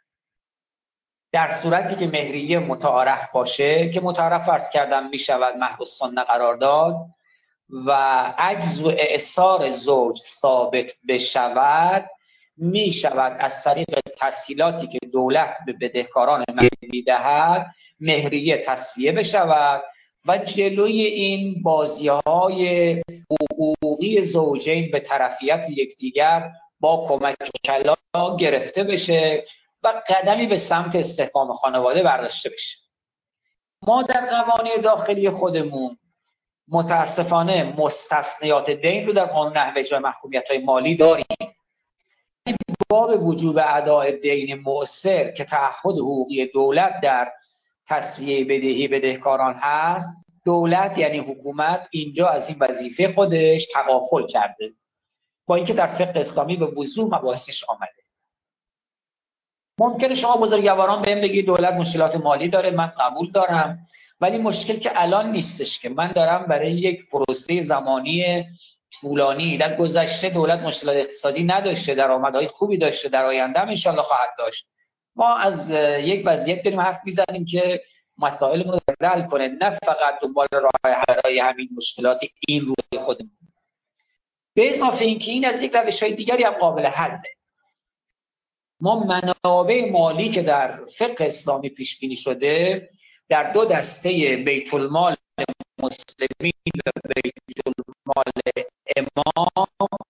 در صورتی که مهریه متعارف باشه که متعارف فرض کردم می شود مهر السنه قرار داد و عجز و اعصار زوج ثابت بشود، می شود از طریق تسهیلاتی که دولت به بدهکاران مهریه دهد مهریه تسویه بشود و جلوی این بازی‌های حقوقی زوجین به طرفیت یکدیگر با کمک کلا گرفته بشه و قدمی به سمت استحکام خانواده برداشته بشه. ما در قوانین داخلی خودمون متاسفانه مستثنیات دین رو در قانون نحوه اجرای محکومیت‌های مالی داریم. باب وجوب اداء دین مؤثر که تعهد حقوقی دولت در تسویه بدهی بدهکاران هست، دولت یعنی حکومت اینجا از این وظیفه خودش تغافل کرده، با اینکه در فقه اسلامی به وضوح مباحثش آمده. ممکنه شما بزرگواران بهم بگید دولت مشکلات مالی داره، من قبول دارم، ولی مشکل که الان نیستش که من دارم برای یک پروسه زمانی طولانی. در گذشته دولت مشکلات اقتصادی نداشته، درآمدهای خوبی داشته، در آینده هم انشالله خواهد داشت. ما از یک وضعیت داریم حرف میزنیم که مسائل رو حل کنه، نه فقط دنبال راه حل همین مشکلات این روی خودمون. به اضافه اینکه این از یک روش‌های دیگری هم قابل حله. ما منابع مالی که در فقه اسلامی پیش بینی شده در دو دسته بیت المال مسلمین و بیت المال امام،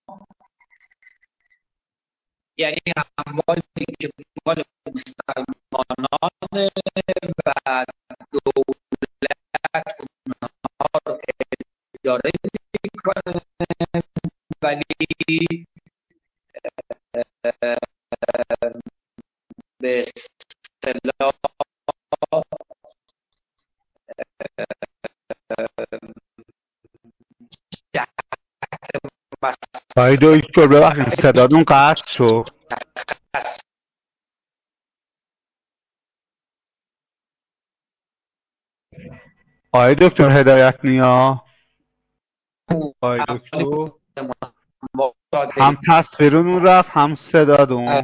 یعنی اموالی که مال مسلمانان و دولت اونها رو اداره میکنه، ولی به اصطلاح آقای دکتر ببخشید صداتون قطع شد. آقای دکتر هدایت نیا، آقای دکتر هم تصویرون رفت هم صدادون.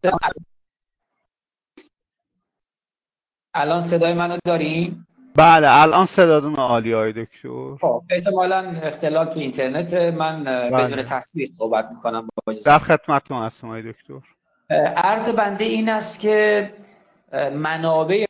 الان صدای منو داریم؟ بله الان صدادون عالی آقای دکتر. خب احتمالاً اختلال تو اینترنت، من بدون بله. تصویر صحبت میکنم. در خدمتتون هستم آقای دکتر. عرض بنده این است که منابع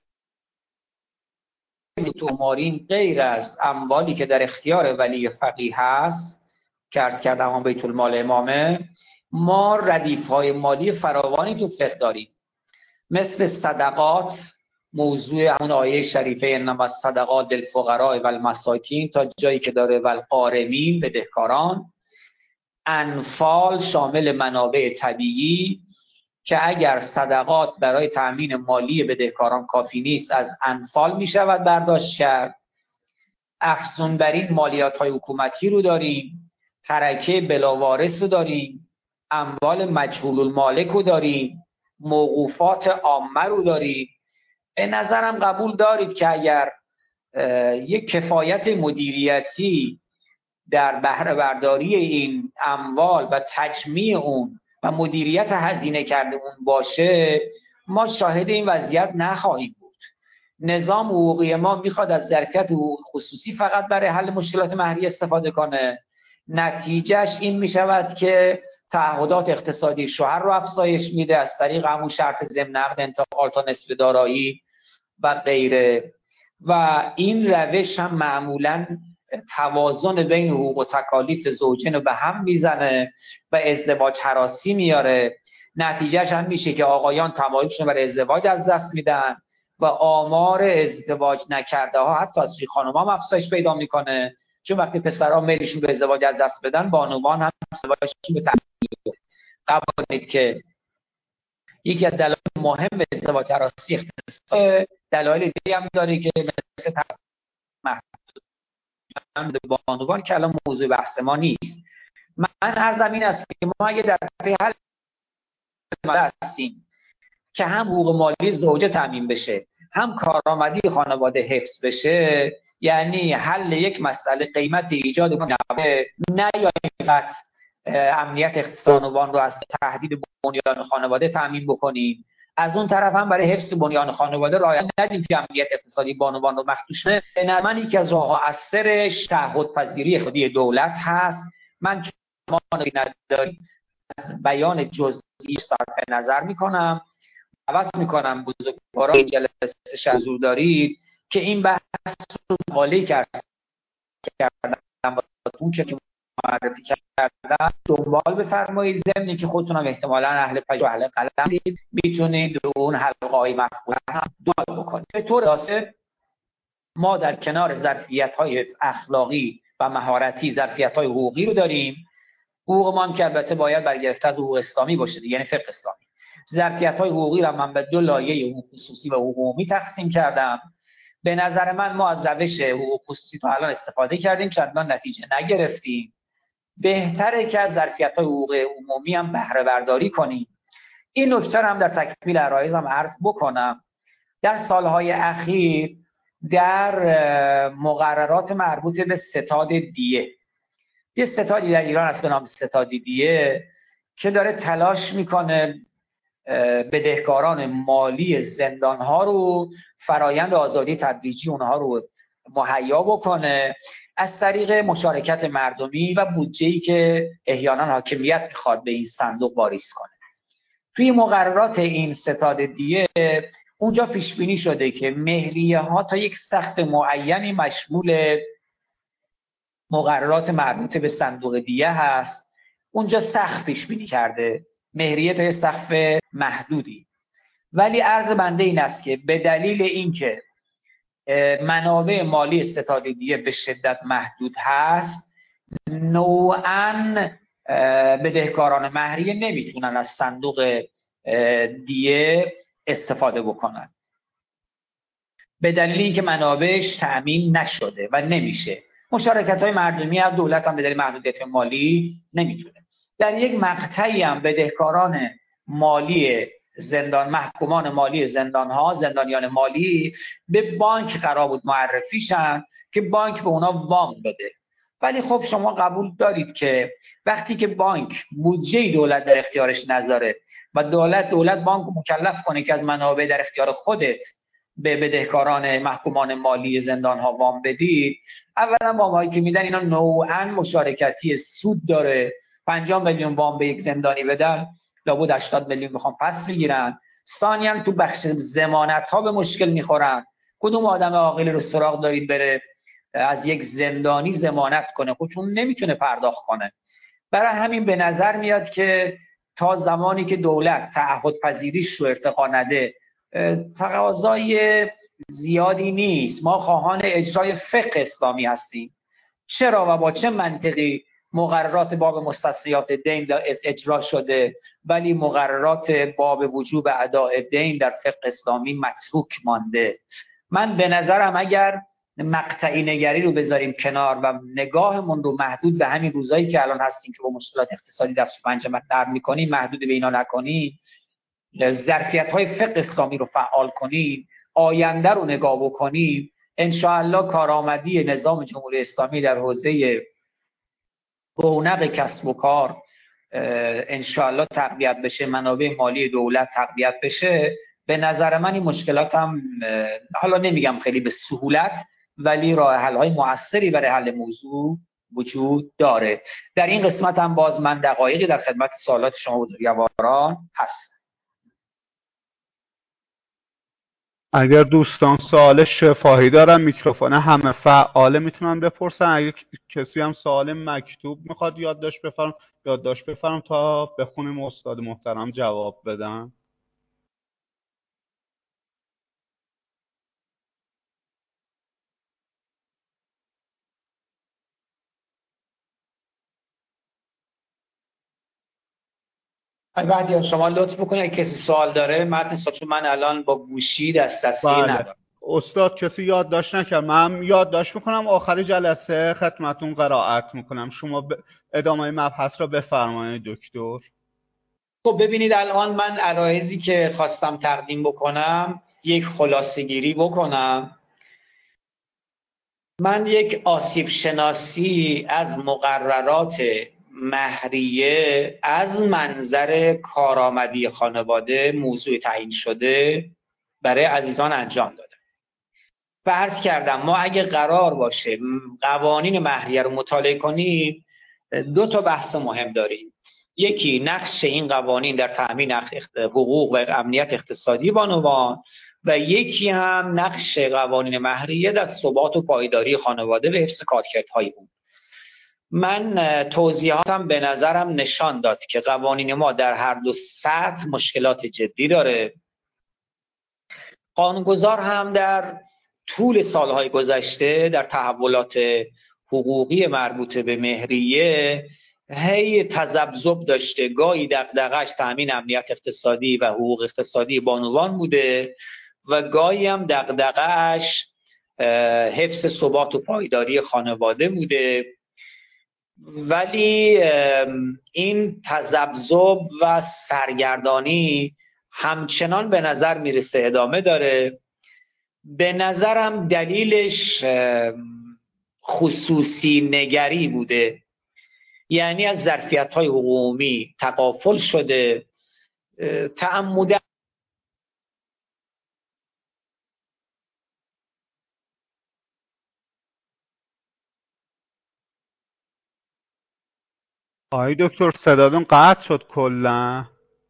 تومارین غیر از اموالی که در اختیار ولی فقیه هست که عرض کردم هم بیت المال امامه، ما ردیف‌های مالی فراوانی تو فقه داریم، مثل صدقات، موضوع همون آیه شریفه انما الصدقات للفقراء و المساکین تا جایی که داره و الغارمین بدهکاران. انفال شامل منابع طبیعی که اگر صدقات برای تأمین مالی بدهکاران کافی نیست از انفال می شود برداشت کرد. افزون بر این مالیات های حکومتی رو داریم، ترکه بلاوارث رو داریم، اموال مجهول المالک رو داریم، موقوفات عامه رو داریم. به نظرم قبول دارید که اگر یک کفایت مدیریتی در بهره برداری این اموال و تجمیع اون و مدیریت هزینه کرده اون باشه، ما شاهد این وضعیت نخواهیم بود. نظام حقوقی ما میخواد از ظرفیت حقوق خصوصی فقط برای حل مشکلات مهریه استفاده کنه. نتیجهش این میشود که تعهدات اقتصادی شوهر رو افزایش میده از طریق همون شرط ضمن نقد انتقال تا نصف دارایی و غیره، و این روش هم معمولاً توازن بین حقوق و تکالیف زوجین رو به هم میزنه و ازدواج هراسی میاره. نتیجهش هم میشه که آقایان تمایلشون برای ازدواج از دست میدن و آمار ازدواج نکرده ها حتی از خانوما هم افزایش پیدا میکنه، چون وقتی پسرها میلشون به ازدواج از دست بدن، بانوان هم ازدواجشون به تأخیر. قبول کنید که یکی از دلایل مهم ازدواج هراسی اختصاص دلایل دیگه هم داره که مثل بانوان که الان موضوع بحث ما نیست. من عرضم این است که ما اگه در حل هستیم که هم حقوق مالی زوجه تامین بشه، هم کارآمدی خانواده حفظ بشه، یعنی حل یک مسئله قیمت ایجاد نه یا فقط امنیت اقتصادی بانوان رو از تهدید بنیان خانواده تامین بکنیم، از اون طرف هم برای حفظ بنیان خانواده رعایت ندیم که امنیت اقتصادی بانوان رو مخدوش شه. من یکی از راه اثرش تعهدپذیری خودی دولت هست. من که ما نداریم از بیان جزئی صرف نظر میکنم، دعوت میکنم بزرگواران جلسه حضور دارید که این بحث رو حواله کردم و اون که معرفی کردم دنبال بفرمایید، ضمن که خودتونم احتمالاً اهل پژوهش و اهل قلم میتونید اون حلقه‌های مفهوم هم دنبال بکنید. به طور خاصه ما در کنار ظرفیت‌های اخلاقی و مهارتی ظرفیت‌های حقوقی رو داریم. حقوق ما هم که البته باید برگرفته از حقوق اسلامی باشه، یعنی فقه اسلامی. ظرفیت‌های حقوقی رو من به دو لایه حقوق خصوصی و حقوق عمومی تقسیم کردم. به نظر من ما از روش حقوق خصوصی تا الان استفاده کردیم، چندان نتیجه نگرفتیم. بهتره که از ظرفیت‌های حقوق عمومی هم بهره برداری کنیم. این نکته هم در تکمیل عرایضم عرض بکنم. در سالهای اخیر در مقررات مربوط به ستاد دیه، یه ستادی در ایران هست به نام ستاد دیه که داره تلاش میکنه بدهکاران مالی زندانها رو، فرایند آزادی تدریجی اونها رو مهیا بکنه از طریق مشارکت مردمی و بودجه‌ای که احیانا حاکمیت میخواد به این صندوق واریز کنه. توی مقررات این ستاد دیه اونجا پیش بینی شده که مهریه ها تا یک سقف معینی مشمول مقررات مربوط به صندوق دیه هست. اونجا سقف پیش بینی کرده، مهریه تا یک سقف محدودی. ولی عرض بنده این است که به دلیل اینکه منابع مالی ستاد دیه به شدت محدود هست، نوعاً بدهکاران مهریه نمیتونن از صندوق دیه استفاده بکنن به دلیل اینکه منابعش تأمین نشده و نمیشه. مشارکت های مردمی از دولت هم به دلیل محدودیت مالی نمیتونه. در یک مقطعی هم بدهکاران مالی زندان، محکومان مالی زندان ها، زندانیان مالی به بانک قرار بود معرفی شن که بانک به اونا وام بده. ولی خب شما قبول دارید که وقتی که بانک بودجه دولت در اختیارش نذاره و دولت دولت بانک مکلف کنه که از منابع در اختیار خودت به بدهکاران محکومان مالی زندان ها وام بدید، اولا وام هایی که میدن اینا نوعا مشارکتی سود داره. پنجاه میلیون وام به یک زندانی بدن، لابد هشتاد میلیون میخوام پس بگیرن. ثانیاً تو بخش ضمانت ها به مشکل میخورن. کدوم آدم عاقلی رو سراغ دارید بره از یک زندانی ضمانت کنه؟ خودشون نمیتونه پرداخت کنه. برای همین به نظر میاد که تا زمانی که دولت تعهد پذیریش رو ارتقا نده تقاضای زیادی نیست. ما خواهان اجرای فقه اسلامی هستیم. چرا و با چه منطقی مقررات باب مستثنیات دین اجرا شده ولی مقررات باب وجوب اداء دین در فقه اسلامی متروک مانده؟ من به نظرم اگر مقطعی نگری رو بذاریم کنار و نگاهمون رو محدود به همین روزایی که الان هستیم که با مشکلات اقتصادی دست و پنجه نرم می‌کنیم محدود به اینا نکنیم، ظرفیت‌های فقه اسلامی رو فعال کنیم، آینده رو نگاه بکنیم، انشاءالله کارآمدی نظام جمهوری اسلامی در حوزه رونق کسب و کار انشاءالله تقویت بشه، منابع مالی دولت تقویت بشه. به نظر من این مشکلات هم حالا نمیگم خیلی به سهولت ولی راه حل های موثری برای حل موضوع وجود داره. در این قسمت هم باز من دقایقی در خدمت سوالات شما بزرگواران هست. اگر دوستان سوال شفاهی دارن میکروفون همه فعاله میتونن بپرسن. اگر کسی هم سوال مکتوب میخواد یادداشت بفرم یادداشت بفرم تا بخونیم استاد محترم جواب بدن. بعد شما لطف بکنید کسی سوال داره متن چون من الان با گوشی دسترسی بله. ندارم. استاد کسی یادداشت نکرد، من یادداشت میکنم آخر جلسه خدمتون قرائت میکنم. شما ب... ادامه مبحث را بفرمایید دکتر. خب ببینید الان من عرایضی که خواستم تقدیم بکنم یک خلاصه گیری بکنم. من یک آسیب شناسی از مقررات مهریه از منظر کارآمدی خانواده موضوع تعیین شده برای عزیزان انجام دادم. فرض کردم ما اگه قرار باشه قوانین مهریه رو مطالعه کنیم دو تا بحث مهم داریم. یکی نقش این قوانین در تأمین حقوق و امنیت اقتصادی بانوان و یکی هم نقش قوانین مهریه در ثبات و پایداری خانواده و حفظ کارکردهای اون. من توضیحاتم به نظرم نشان داد که قوانین ما در هر دو سطح مشکلات جدی داره. قانونگذار هم در طول سالهای گذشته در تحولات حقوقی مربوط به مهریه هی تذبذب داشته. گاهی دغدغه‌اش تامین امنیت اقتصادی و حقوق اقتصادی بانوان بوده و گاهی هم دغدغه‌اش حفظ ثبات و پایداری خانواده بوده. ولی این تذبذب و سرگردانی همچنان به نظر میرسه ادامه داره. به نظرم دلیلش خصوصی نگری بوده، یعنی از ظرفیت‌های حقوقی تغافل شده. تعمد آقای دکتر صداتون قطع شد کلا.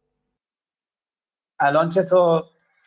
الان چطور؟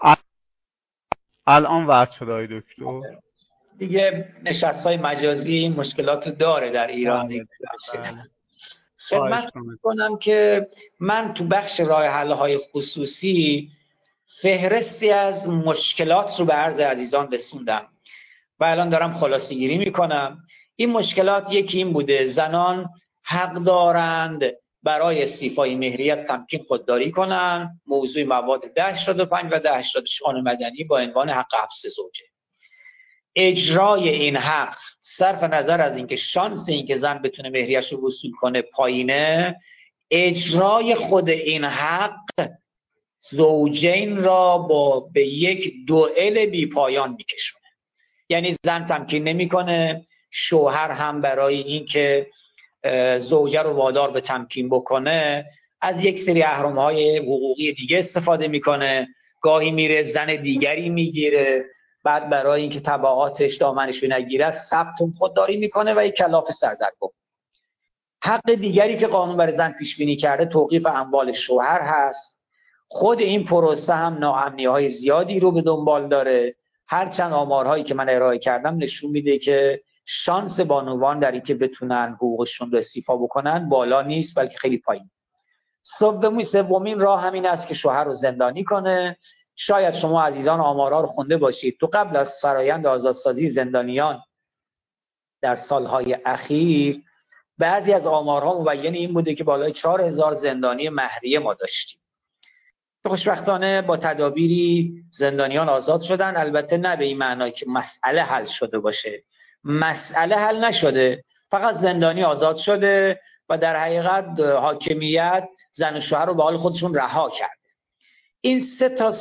الان وقت شد آقای دکتر. دیگه نشست‌های مجازی مشکلات داره در ایران. بله بله. خدمت کنم که من تو بخش راه حل‌های خصوصی فهرستی از مشکلات رو به عرض عزیزان رسوندم و الان دارم خلاصه گیری میکنم. این مشکلات یکی این بوده زنان حق دارند برای استیفای مهریه از تمکین خودداری کنند. موضوع مواد ده هشتاد و پنج و ده هشتاد و شش قانون مدنی با عنوان حق حبس زوجه. اجرای این حق صرف نظر از اینکه شانس اینکه زن بتونه مهریه‌اش رو وصول کنه پایینه، اجرای خود این حق زوجین را با به یک دوئل بی پایان میکشونه. یعنی زن تمکین نمیکنه، شوهر هم برای اینکه زوجه رو وادار به تمکین بکنه از یک سری اهرم‌های حقوقی دیگه استفاده میکنه، گاهی میره زن دیگری میگیره، بعد برای اینکه تبعاتش دامنشو نگیره ثبت خودداری میکنه و یک کلاف سردرگم. حق دیگری که قانون برای زن پیش بینی کرده توقیف اموال شوهر هست. خود این پروسه هم ناامنی‌های زیادی رو به دنبال داره، هرچند آمارهایی که من ارائه کردم نشون میده که شانس بانوان در اینکه بتونن حقوقشون رو استیفا بکنن بالا نیست، بلکه خیلی پایین. سومین سومین راه همین است که شوهر رو زندانی کنه. شاید شما عزیزان آمارها رو خونده باشید، تو قبل از فرایند آزادسازی زندانیان در سالهای اخیر بعضی از آمارها مبین این بوده که بالای چهار هزار زندانی مهریه ما داشتیم. خوشبختانه با تدابیری زندانیان آزاد شدن، البته نه به این معنی که مسئله حل شده باشه. مسئله حل نشده، فقط زندانی آزاد شده و در حقیقت حاکمیت زن و شوهر رو به حال خودشون رها کرده. این سه تا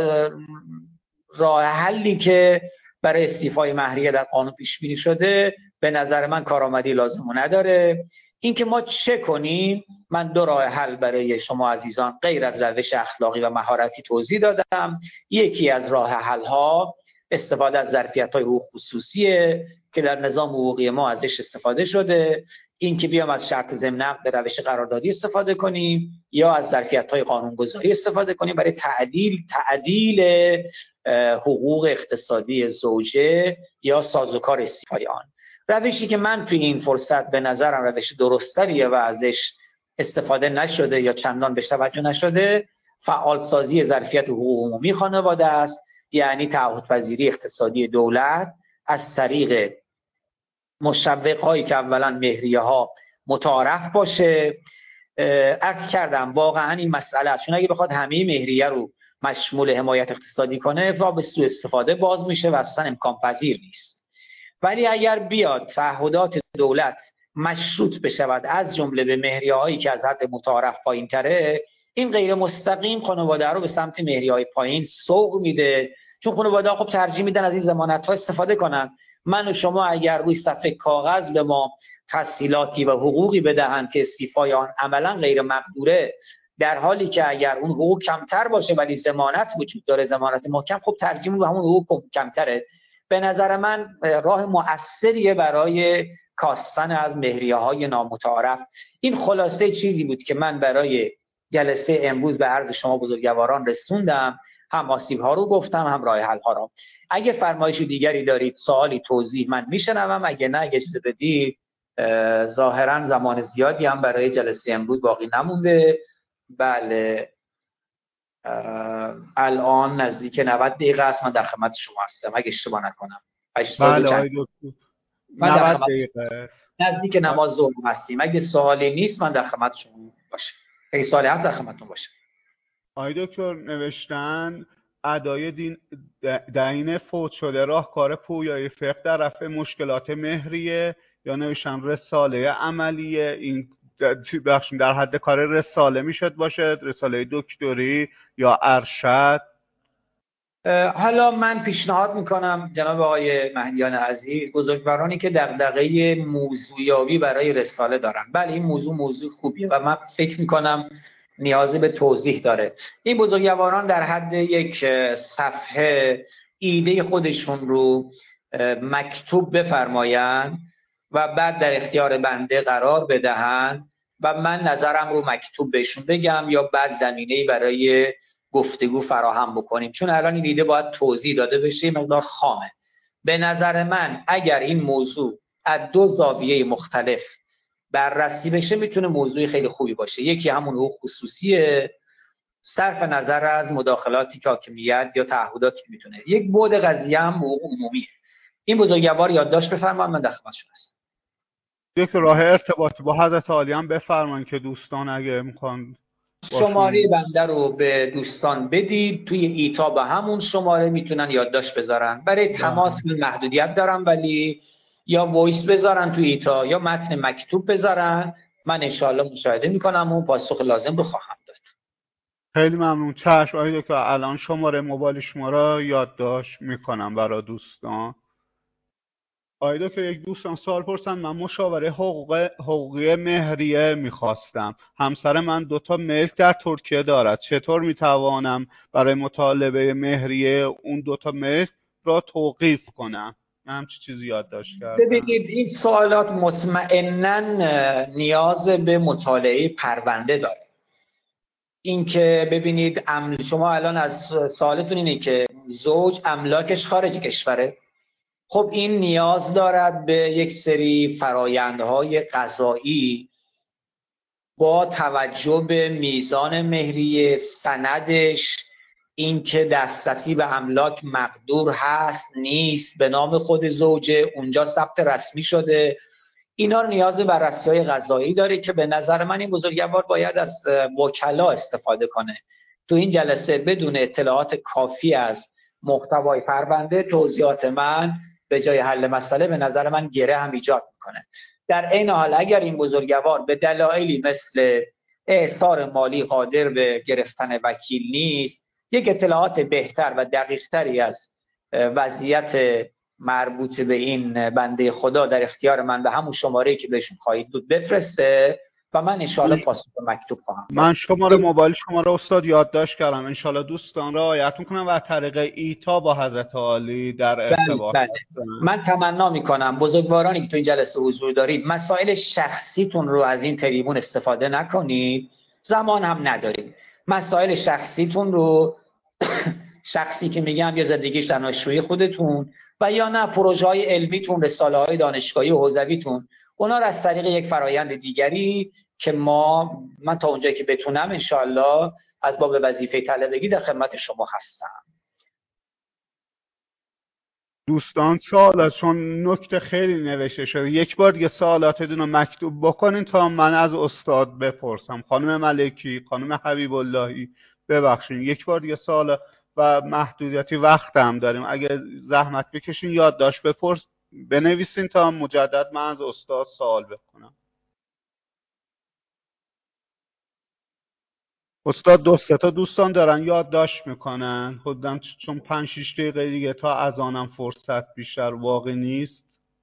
راه حلی که برای استیفای مهریه در قانون پیش بینی شده به نظر من کارآمدی لازم نداره. اینکه ما چه کنیم، من دو راه حل برای شما عزیزان غیر از روش اخلاقی و مهارتی توضیح دادم. یکی از راه حل ها استفاده از ظرفیت‌های حقوق خصوصیه که در نظام حقوقی ما ازش استفاده شده، این که بیام از شرط ضمن عقد به روش قراردادی استفاده کنیم یا از ظرفیت‌های قانونگذاری استفاده کنیم برای تعدیل تعدیل حقوق اقتصادی زوجه یا سازوکار استیفای آن. روشی که من توی این فرصت به نظرم روش درست‌تریه و ازش استفاده نشده یا چندان بهش توجه نشده، فعالسازی ظرفیت حقوق عمومی خانواده است، یعنی تعهدپذیری اقتصادی دولت از طریق مشوق‌هایی که اولا مهریه ها متعارف باشه. عرض کردم واقعا این مسئله است، چون اگه بخواد همه مهریه رو مشمول حمایت اقتصادی کنه و به سوء استفاده باز میشه و اصلا امکان پذیر نیست. ولی اگر بیاد تعهدات دولت مشروط بشود از جمله به مهریه هایی که از حد متعارف پایین تره، این غیر مستقیم خانواده رو به سمت مهریه های پایین سوق میده، چون خانواده ها خب ترجیح میدن از این ضمانت ها استفاده کنن. من و شما اگر روی صفحه کاغذ به ما تسهیلاتی و حقوقی بدهند که استیفای آن عملا غیر مقدوره، در حالی که اگر اون حقوق کمتر باشه ولی ضمانت وجود داره، ضمانت محکم، خب ترجیح به همون حقوق کمتره. به نظر من راه مؤثریه برای کاستن از مهریه های نامتعارف. این خلاصه چیزی بود که من برای جلسه امروز به عرض شما بزرگواران رسوندم، هم آسیب ها رو گفتم هم راه حل ها رو. اگه فرمایش دیگری دارید، سوالی، توضیح، من میشنوم. اگه نه اگه چیزی بدید، ظاهرا زمان زیادی هم برای جلسه امروز باقی نمونده. بله الان نزدیک نود دقیقه است من در خدمت شما هستم اگه اشتباه نکنم. بله آقای دکتر نود دقیقه نزدیک نماز ظهر هستیم. اگه سوالی نیست من در خدمت شما باشم، اگه سوالی هست در خدمتتون باشم. آقای دکتر نوشتن ادای دین دین فوت شده راهکار پویای فقه در رفع مشکلات مهریه، یا نوشتن رساله عملیه. این بخشیم در حد کار رساله میشد باشه، رساله دکتری یا ارشد. حالا من پیشنهاد میکنم جناب آقای مهدیان عزیز، بزرگوارانی که دغدغه موضوعیابی برای رساله دارن، بله این موضوع موضوع خوبیه و من فکر میکنم نیازی به توضیح داره. این بزرگواران در حد یک صفحه ایده خودشون رو مکتوب بفرمایند و بعد در اختیار بنده قرار بدهن و من نظرم رو مکتوب بهشون بگم یا بعد زمینه‌ای برای گفتگو فراهم بکنیم، چون الان این ایده باید توضیح داده بشه، مقدار خامه. به نظر من اگر این موضوع از دو زاویه مختلف بررسی بشه میتونه موضوع خیلی خوبی باشه. یکی همون حقوق خصوصیه صرف نظر از مداخلاتی که حاکمیت یا تعهداتی که میتونه. یک بعد قضیه هم حقوق عمومیه. این بزرگوار یادداشت بفرمایید، من در خدمتشون هستم. یک راه ارتباطی با حضرت عالی هم بفرمایید که دوستان اگه میخوان شماره بنده رو به دوستان بدید، توی ایتا با همون شماره میتونن یادداشت بذارن. برای تماس من محدودیت دارم، ولی یا وایس بذارن توی ایتا یا متن مکتوب بذارن، من انشاءالله مشاهده میکنم و پاسخ لازم رو خواهم داد. خیلی ممنون. چشم آقای دکتر، الان شماره موبایل شما را یادداشت میکنم برای دوستان. آقای دکتر، یک دوستان سوال پرسن، من مشاوره حقوق حقوقی مهریه میخواستم. همسر من دوتا ملک در ترکیه دارد، چطور میتوانم برای مطالبه مهریه اون دوتا ملک را توقیف کنم؟ من همچی چیزی یادداشت کردم. ببینید این سوالات مطمئناً نیاز به مطالعه پرونده داره. این که ببینید امل شما الان از سوالتون اینه که زوج املاکش خارج کشوره، خب این نیاز دارد به یک سری فرایندهای قضایی با توجه به میزان مهریه، سندش، اینکه دسترسی به املاک مقدور هست نیست، به نام خود زوجه اونجا ثبت رسمی شده، اینا نیاز به بررسی‌های قضایی داره که به نظر من این بزرگوار باید از وکلا استفاده کنه. تو این جلسه بدون اطلاعات کافی از محتوای پرونده توضیحات من به جای حل مسئله به نظر من گره هم ایجاد میکنه. در این حال اگر این بزرگوار به دلایلی مثل اعصار مالی قادر به گرفتن وکیل نیست، یک اطلاعات بهتر و دقیقتری از وضعیت مربوط به این بنده خدا در اختیار من به همون شماره‌ای که بهشون خواهید بود بفرسته و من انشاءالله پاسخ مکتوب خواهم داد. من شماره موبایل شما را استاد یادداشت کردم، انشاءالله دوستان را رعایت میکنم و از طریق ایتا با حضرت عالی در ارتباط بله بله. من تمنا میکنم بزرگوارانی که تو این جلسه حضور دارید مسائل شخصیتون رو از این تریبون استفاده نکنید، زمان هم ندارید. مسائل شخصیتون رو شخصی که میگم یا زندگی شناشویی خودتون و یا نه پروژه های علمیتون، رساله های دانشگاهی و حوزویتون، اونا رو از طریق یک فرایند دیگری که ما من تا اونجایی که بتونم انشاءالله از باب وظیفه طلبگی در خدمت شما هستم. دوستان سوالات چون نکته خیلی نوشته شده، یک بار دیگه سوالاتتون رو مکتوب بکنین تا من از استاد بپرسم. خانم ملکی، خانم حبیب اللهی، ببخشین یک بار دیگه سوال و محدودیتی وقت هم داریم، اگه زحمت بکشین یادداشت بپرس بنویسین تا مجدد من از استاد سوال بکنم. استاد دو سه تا دوستان دارن یادداشت میکنن خودم، چون پنج شش دقیقه دیگه تا اذانم فرصت بیشتر واقع نیست.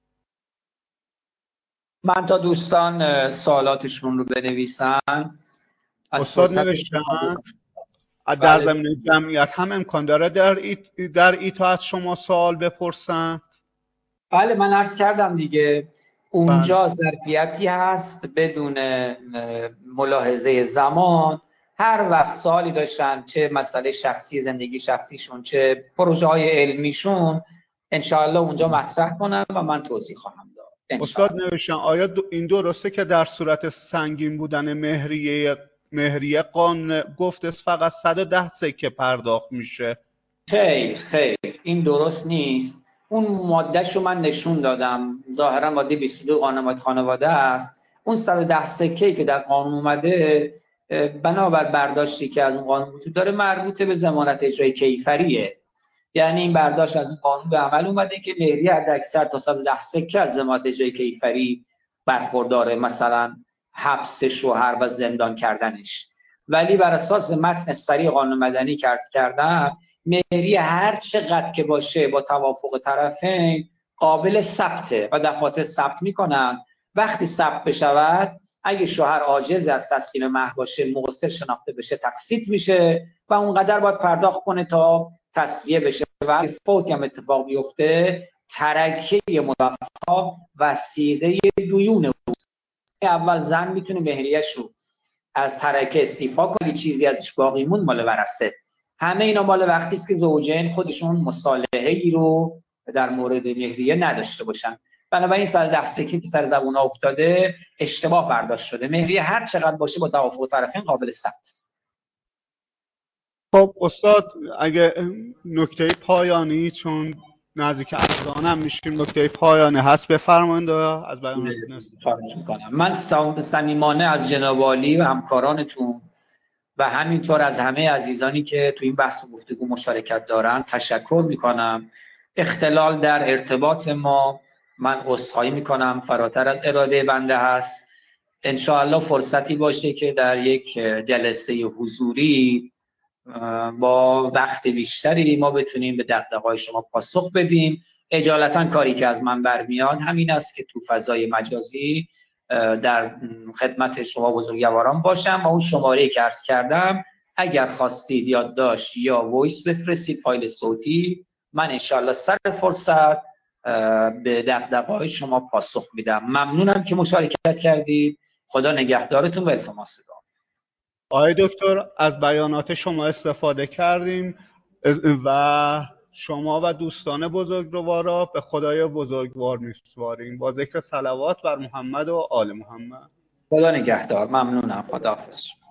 من تا دوستان سوالاتشون رو بنویسن استاد نوشتن در زمینه جمعیت هم امکان داره در ایت در ایتا از شما سوال بپرسن؟ بله من عرض کردم دیگه اونجا ظرفیتی هست بدون ملاحظه زمان، هر وقت سوالی داشتن چه مسئله شخصی زندگی شخصیشون چه پروژه های علمیشون انشاءالله اونجا مطرح کنم و من توضیح خواهم داد. استاد نوشتن آیا این درسته که در صورت سنگین بودن مهریه مهریه قانون گفت فقط صد و ده سکه پرداخت میشه؟ خیر خیر این درست نیست. اون مادهشو من نشون دادم، ظاهرا ماده بیست و دو قانون خانواده است. اون صد و ده سکه‌ای که در قانون اومده بنابر برداشتی که از اون قانون وجود داره مربوط به ضمانت اجرای کیفریه. یعنی این برداشت از اون قانون به عمل اومده که مهریه حداکثر تا صد و ده سکه از ضمانت اجرای کیفری برخورداره، مثلا حبس شوهر و زندان کردنش. ولی بر اساس متن صریح قانون مدنی که عرض کردم مهریه هر چقدر که باشه با توافق طرفین قابل ثبته و دفاتر ثبت میکنن. وقتی ثبت بشود اگه شوهر عاجز از تسکین مهر باشه مقصر شناخته بشه تقسیط میشه و اونقدر باید پرداخت کنه تا تسویه بشه و اگه فوتی هم اتفاق بیفته ترکه مدافع وثیقه دیون اوست. اول زن میتونه مهریه‌اش رو از ترکه استیفا کنه، چیزی ازش باقی مون مال ورثه. همه اینا مال وقتی است که زوجین خودشون مصالحه‌ای رو در مورد مهریه نداشته باشن. بنابراین صد و ده سکه که سر زبون افتاده اشتباه برداشت شده. مهریه هر چقدر باشه با توافق طرفین قابل ثبت. خب استاد اگه نکته پایانی چون نزدیک اذان هم میشیم نکته پایانی هست بفرمایید از بیانتون خواهش میکنم. من صمیمانه از جناب عالی و همکارانتون و همینطور از همه عزیزانی که تو این بحث و گفتگو مشارکت دارن تشکر میکنم. اختلال در ارتباط ما من عذرخواهی میکنم، فراتر از اراده بنده هست. انشاءالله فرصتی باشه که در یک جلسه حضوری با وقت بیشتری ما بتونیم به دغدغه‌های شما پاسخ بدیم. اجالتا کاری که از من برمیاد همین است که تو فضای مجازی در خدمت شما بزرگواران باشم و اون شماره که عرض کردم اگر خواستید یادداشت یا وایس بفرستید، فایل صوتی، من انشالله سر فرصت به دغدغه‌های شما پاسخ میدم. ممنونم که مشارکت کردید. خدا نگهدارتون و التماس دعا. آقای دکتر از بیانات شما استفاده کردیم و شما و دوستان بزرگوارا به خدای بزرگوار میسپاریم با ذکر صلوات بر محمد و آل محمد. خدا نگهدار. ممنونم. خداحافظ.